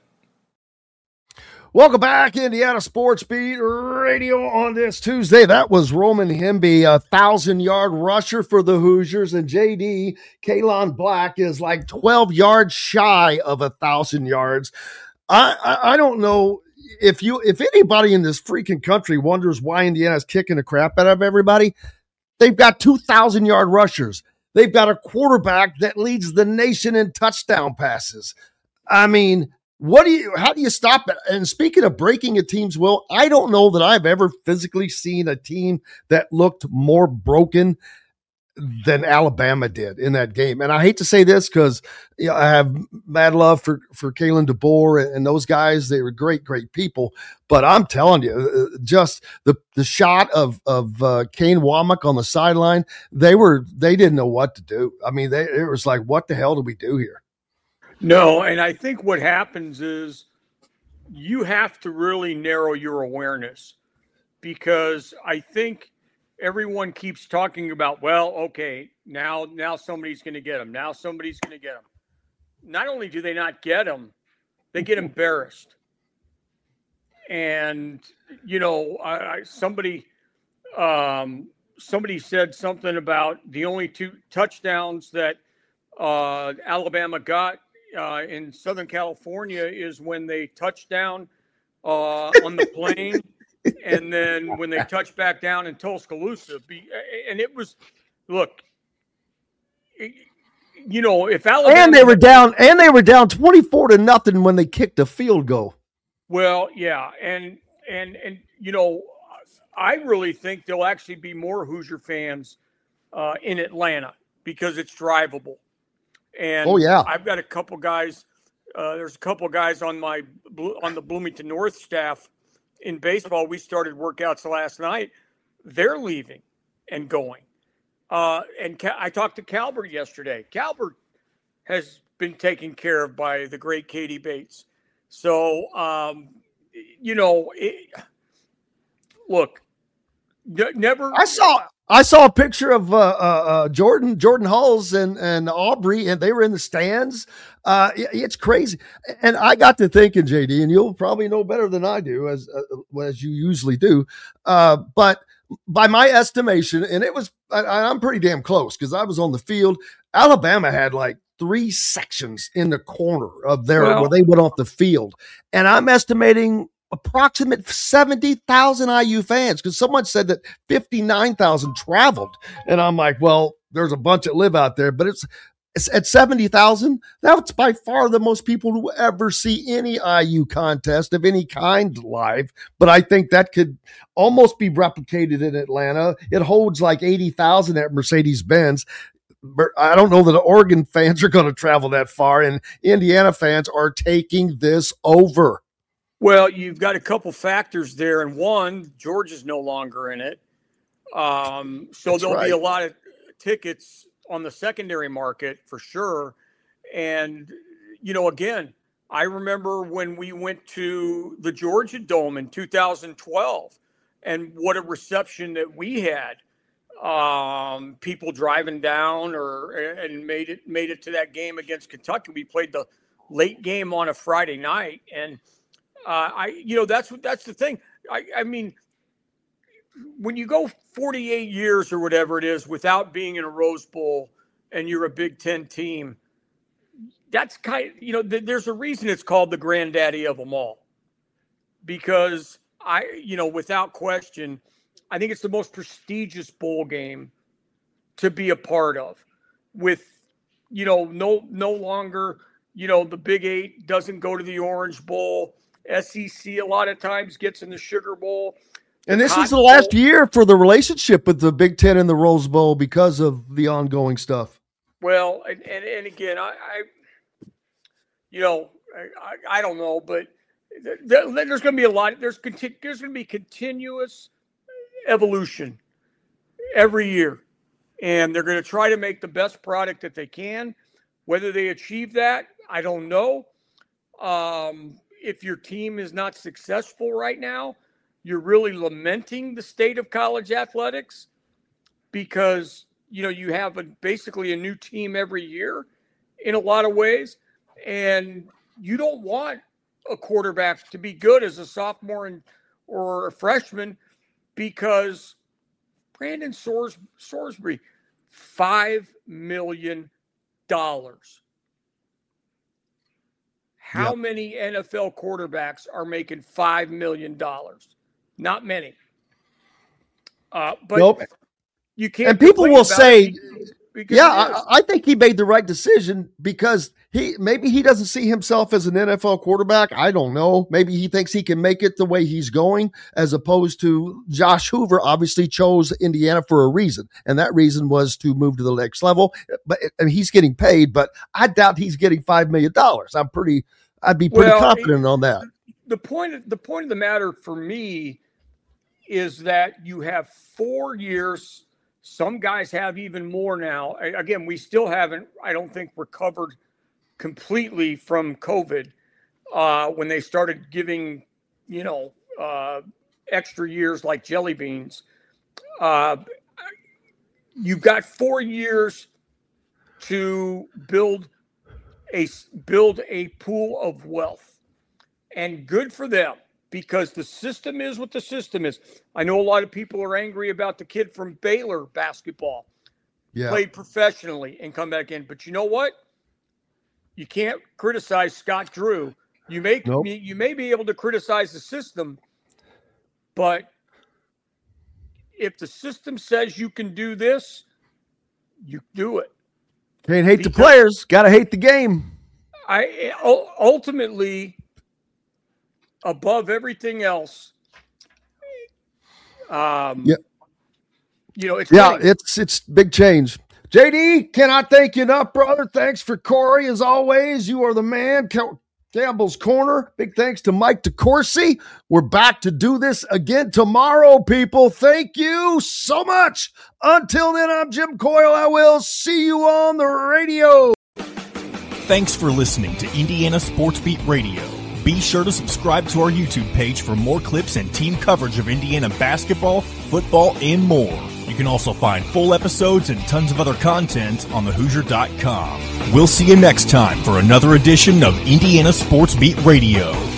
Welcome back, Indiana Sports Beat Radio on this Tuesday. That was Roman Hemby, a thousand-yard rusher for the Hoosiers, and J D, Kalon Black, is like twelve yards shy of a thousand yards. I, I I don't know if you if anybody in this freaking country wonders why Indiana's kicking the crap out of everybody. They've got two thousand-yard rushers. They've got a quarterback that leads the nation in touchdown passes. I mean, what do you, how do you stop it? And speaking of breaking a team's will, I don't know that I've ever physically seen a team that looked more broken than Alabama did in that game. And I hate to say this because you know, I have mad love for, for Kalen DeBoer and, and those guys. They were great, great people. But I'm telling you, just the, the shot of, of uh, Kane Womack on the sideline, they were, they didn't know what to do. I mean, they, it was like, what the hell do we do here? No, and I think what happens is you have to really narrow your awareness because I think everyone keeps talking about, well, okay, now now somebody's going to get them. Now somebody's going to get them. Not only do they not get them, they get embarrassed. And, you know, I, I, somebody um, somebody said something about the only two touchdowns that uh, Alabama got Uh, in Southern California is when they touch down uh, on the plane and then when they touch back down in Tuscaloosa. Be, and it was, look, you know, if Alabama. And they were down, and they were down twenty-four to nothing when they kicked a field goal. Well, yeah. And, and, and, you know, I really think there'll actually be more Hoosier fans uh, in Atlanta because it's drivable. And oh, yeah. I've got a couple guys. Uh, there's a couple guys on my on the Bloomington North staff in baseball. We started workouts last night. They're leaving and going. Uh, and Cal- I talked to Calbert yesterday. Calbert has been taken care of by the great Katie Bates. So, um, you know, it, look, n- never. I saw. I saw a picture of uh, uh, uh, Jordan, Jordan Hulls and, and Aubrey, and they were in the stands. Uh, it, it's crazy. And I got to thinking, J D, and you'll probably know better than I do, as uh, as you usually do. Uh, but by my estimation, and it was, I, I'm pretty damn close because I was on the field. Alabama had like three sections in the corner of there well, where they went off the field, and I'm estimating approximate seventy thousand I U fans because someone said that fifty-nine thousand traveled. And I'm like, well, there's a bunch that live out there, but it's, it's at seventy thousand. That's by far the most people who ever see any I U contest of any kind live. But I think that could almost be replicated in Atlanta. It holds like eighty thousand at Mercedes-Benz. I don't know that the Oregon fans are going to travel that far, and Indiana fans are taking this over. Well, you've got a couple factors there, and one, Georgia's no longer in it. Um, so That's there'll right. be a lot of tickets on the secondary market for sure. And, you know, again, I remember when we went to the Georgia Dome in two thousand twelve and what a reception that we had. Um, people driving down or and made it made it to that game against Kentucky. We played the late game on a Friday night, and uh, I, you know, that's what that's the thing. I, I mean, when you go forty-eight years or whatever it is without being in a Rose Bowl, and you're a Big Ten team, that's kind of, you know, th- there's a reason it's called the granddaddy of them all, because I, you know, without question, I think it's the most prestigious bowl game to be a part of, with, you know, no, no longer, you know, the Big Eight doesn't go to the Orange Bowl. S E C a lot of times gets in the Sugar Bowl. And this Cotton is the last Bowl. year for the relationship with the Big Ten and the Rose Bowl because of the ongoing stuff. Well, and, and, and again, I, I, you know, I, I don't know, but th- th- there's going to be a lot. There's conti- there's going to be continuous evolution every year, and they're going to try to make the best product that they can. Whether they achieve that, I don't know. Um, if your team is not successful right now, you're really lamenting the state of college athletics, because, you know, you have a, basically a new team every year in a lot of ways, and you don't want a quarterback to be good as a sophomore and, or a freshman, because Brandon Sors- Sorsby, five million dollars. How Yep. many N F L quarterbacks are making five million dollars? Not many. Uh, but Nope. you can't. And people complain will about say, it because- because yeah, it is. I, I think he made the right decision, because he maybe he doesn't see himself as an N F L quarterback. I don't know. Maybe he thinks he can make it the way he's going, as opposed to Josh Hoover obviously chose Indiana for a reason. And that reason was to move to the next level. But and he's getting paid, but I doubt he's getting five million dollars. I'm pretty, I'd be pretty Well, confident on that. The point, the point of the matter for me is that you have four years. Some guys have even more now. A- Again, we still haven't, I don't think, recovered completely from COVID uh, when they started giving, you know, uh, extra years like jelly beans. Uh, you've got four years to build a build a pool of wealth, and good for them, because the system is what the system is. I know a lot of people are angry about the kid from Baylor basketball, Yeah. played professionally and come back in. But you know what? You can't criticize Scott Drew. You may, Nope. you may be able to criticize the system, but if the system says you can do this, you do it. Can't hate the Because- players. Got to hate the game. I u- ultimately, above everything else, um, Yeah. you know, it's Yeah, winning. it's it's big change. J D, cannot thank you enough, brother. Thanks for Corey, as always. You are the man. Cam- Campbell's Corner. Big thanks to Mike DeCourcy. We're back to do this again tomorrow, people. Thank you so much. Until then, I'm Jim Coyle. I will see you on the radio. Thanks for listening to Indiana Sports Beat Radio. Be sure to subscribe to our YouTube page for more clips and team coverage of Indiana basketball, football, and more. You can also find full episodes and tons of other content on the Hoosier dot com. We'll see you next time for another edition of Indiana Sports Beat Radio.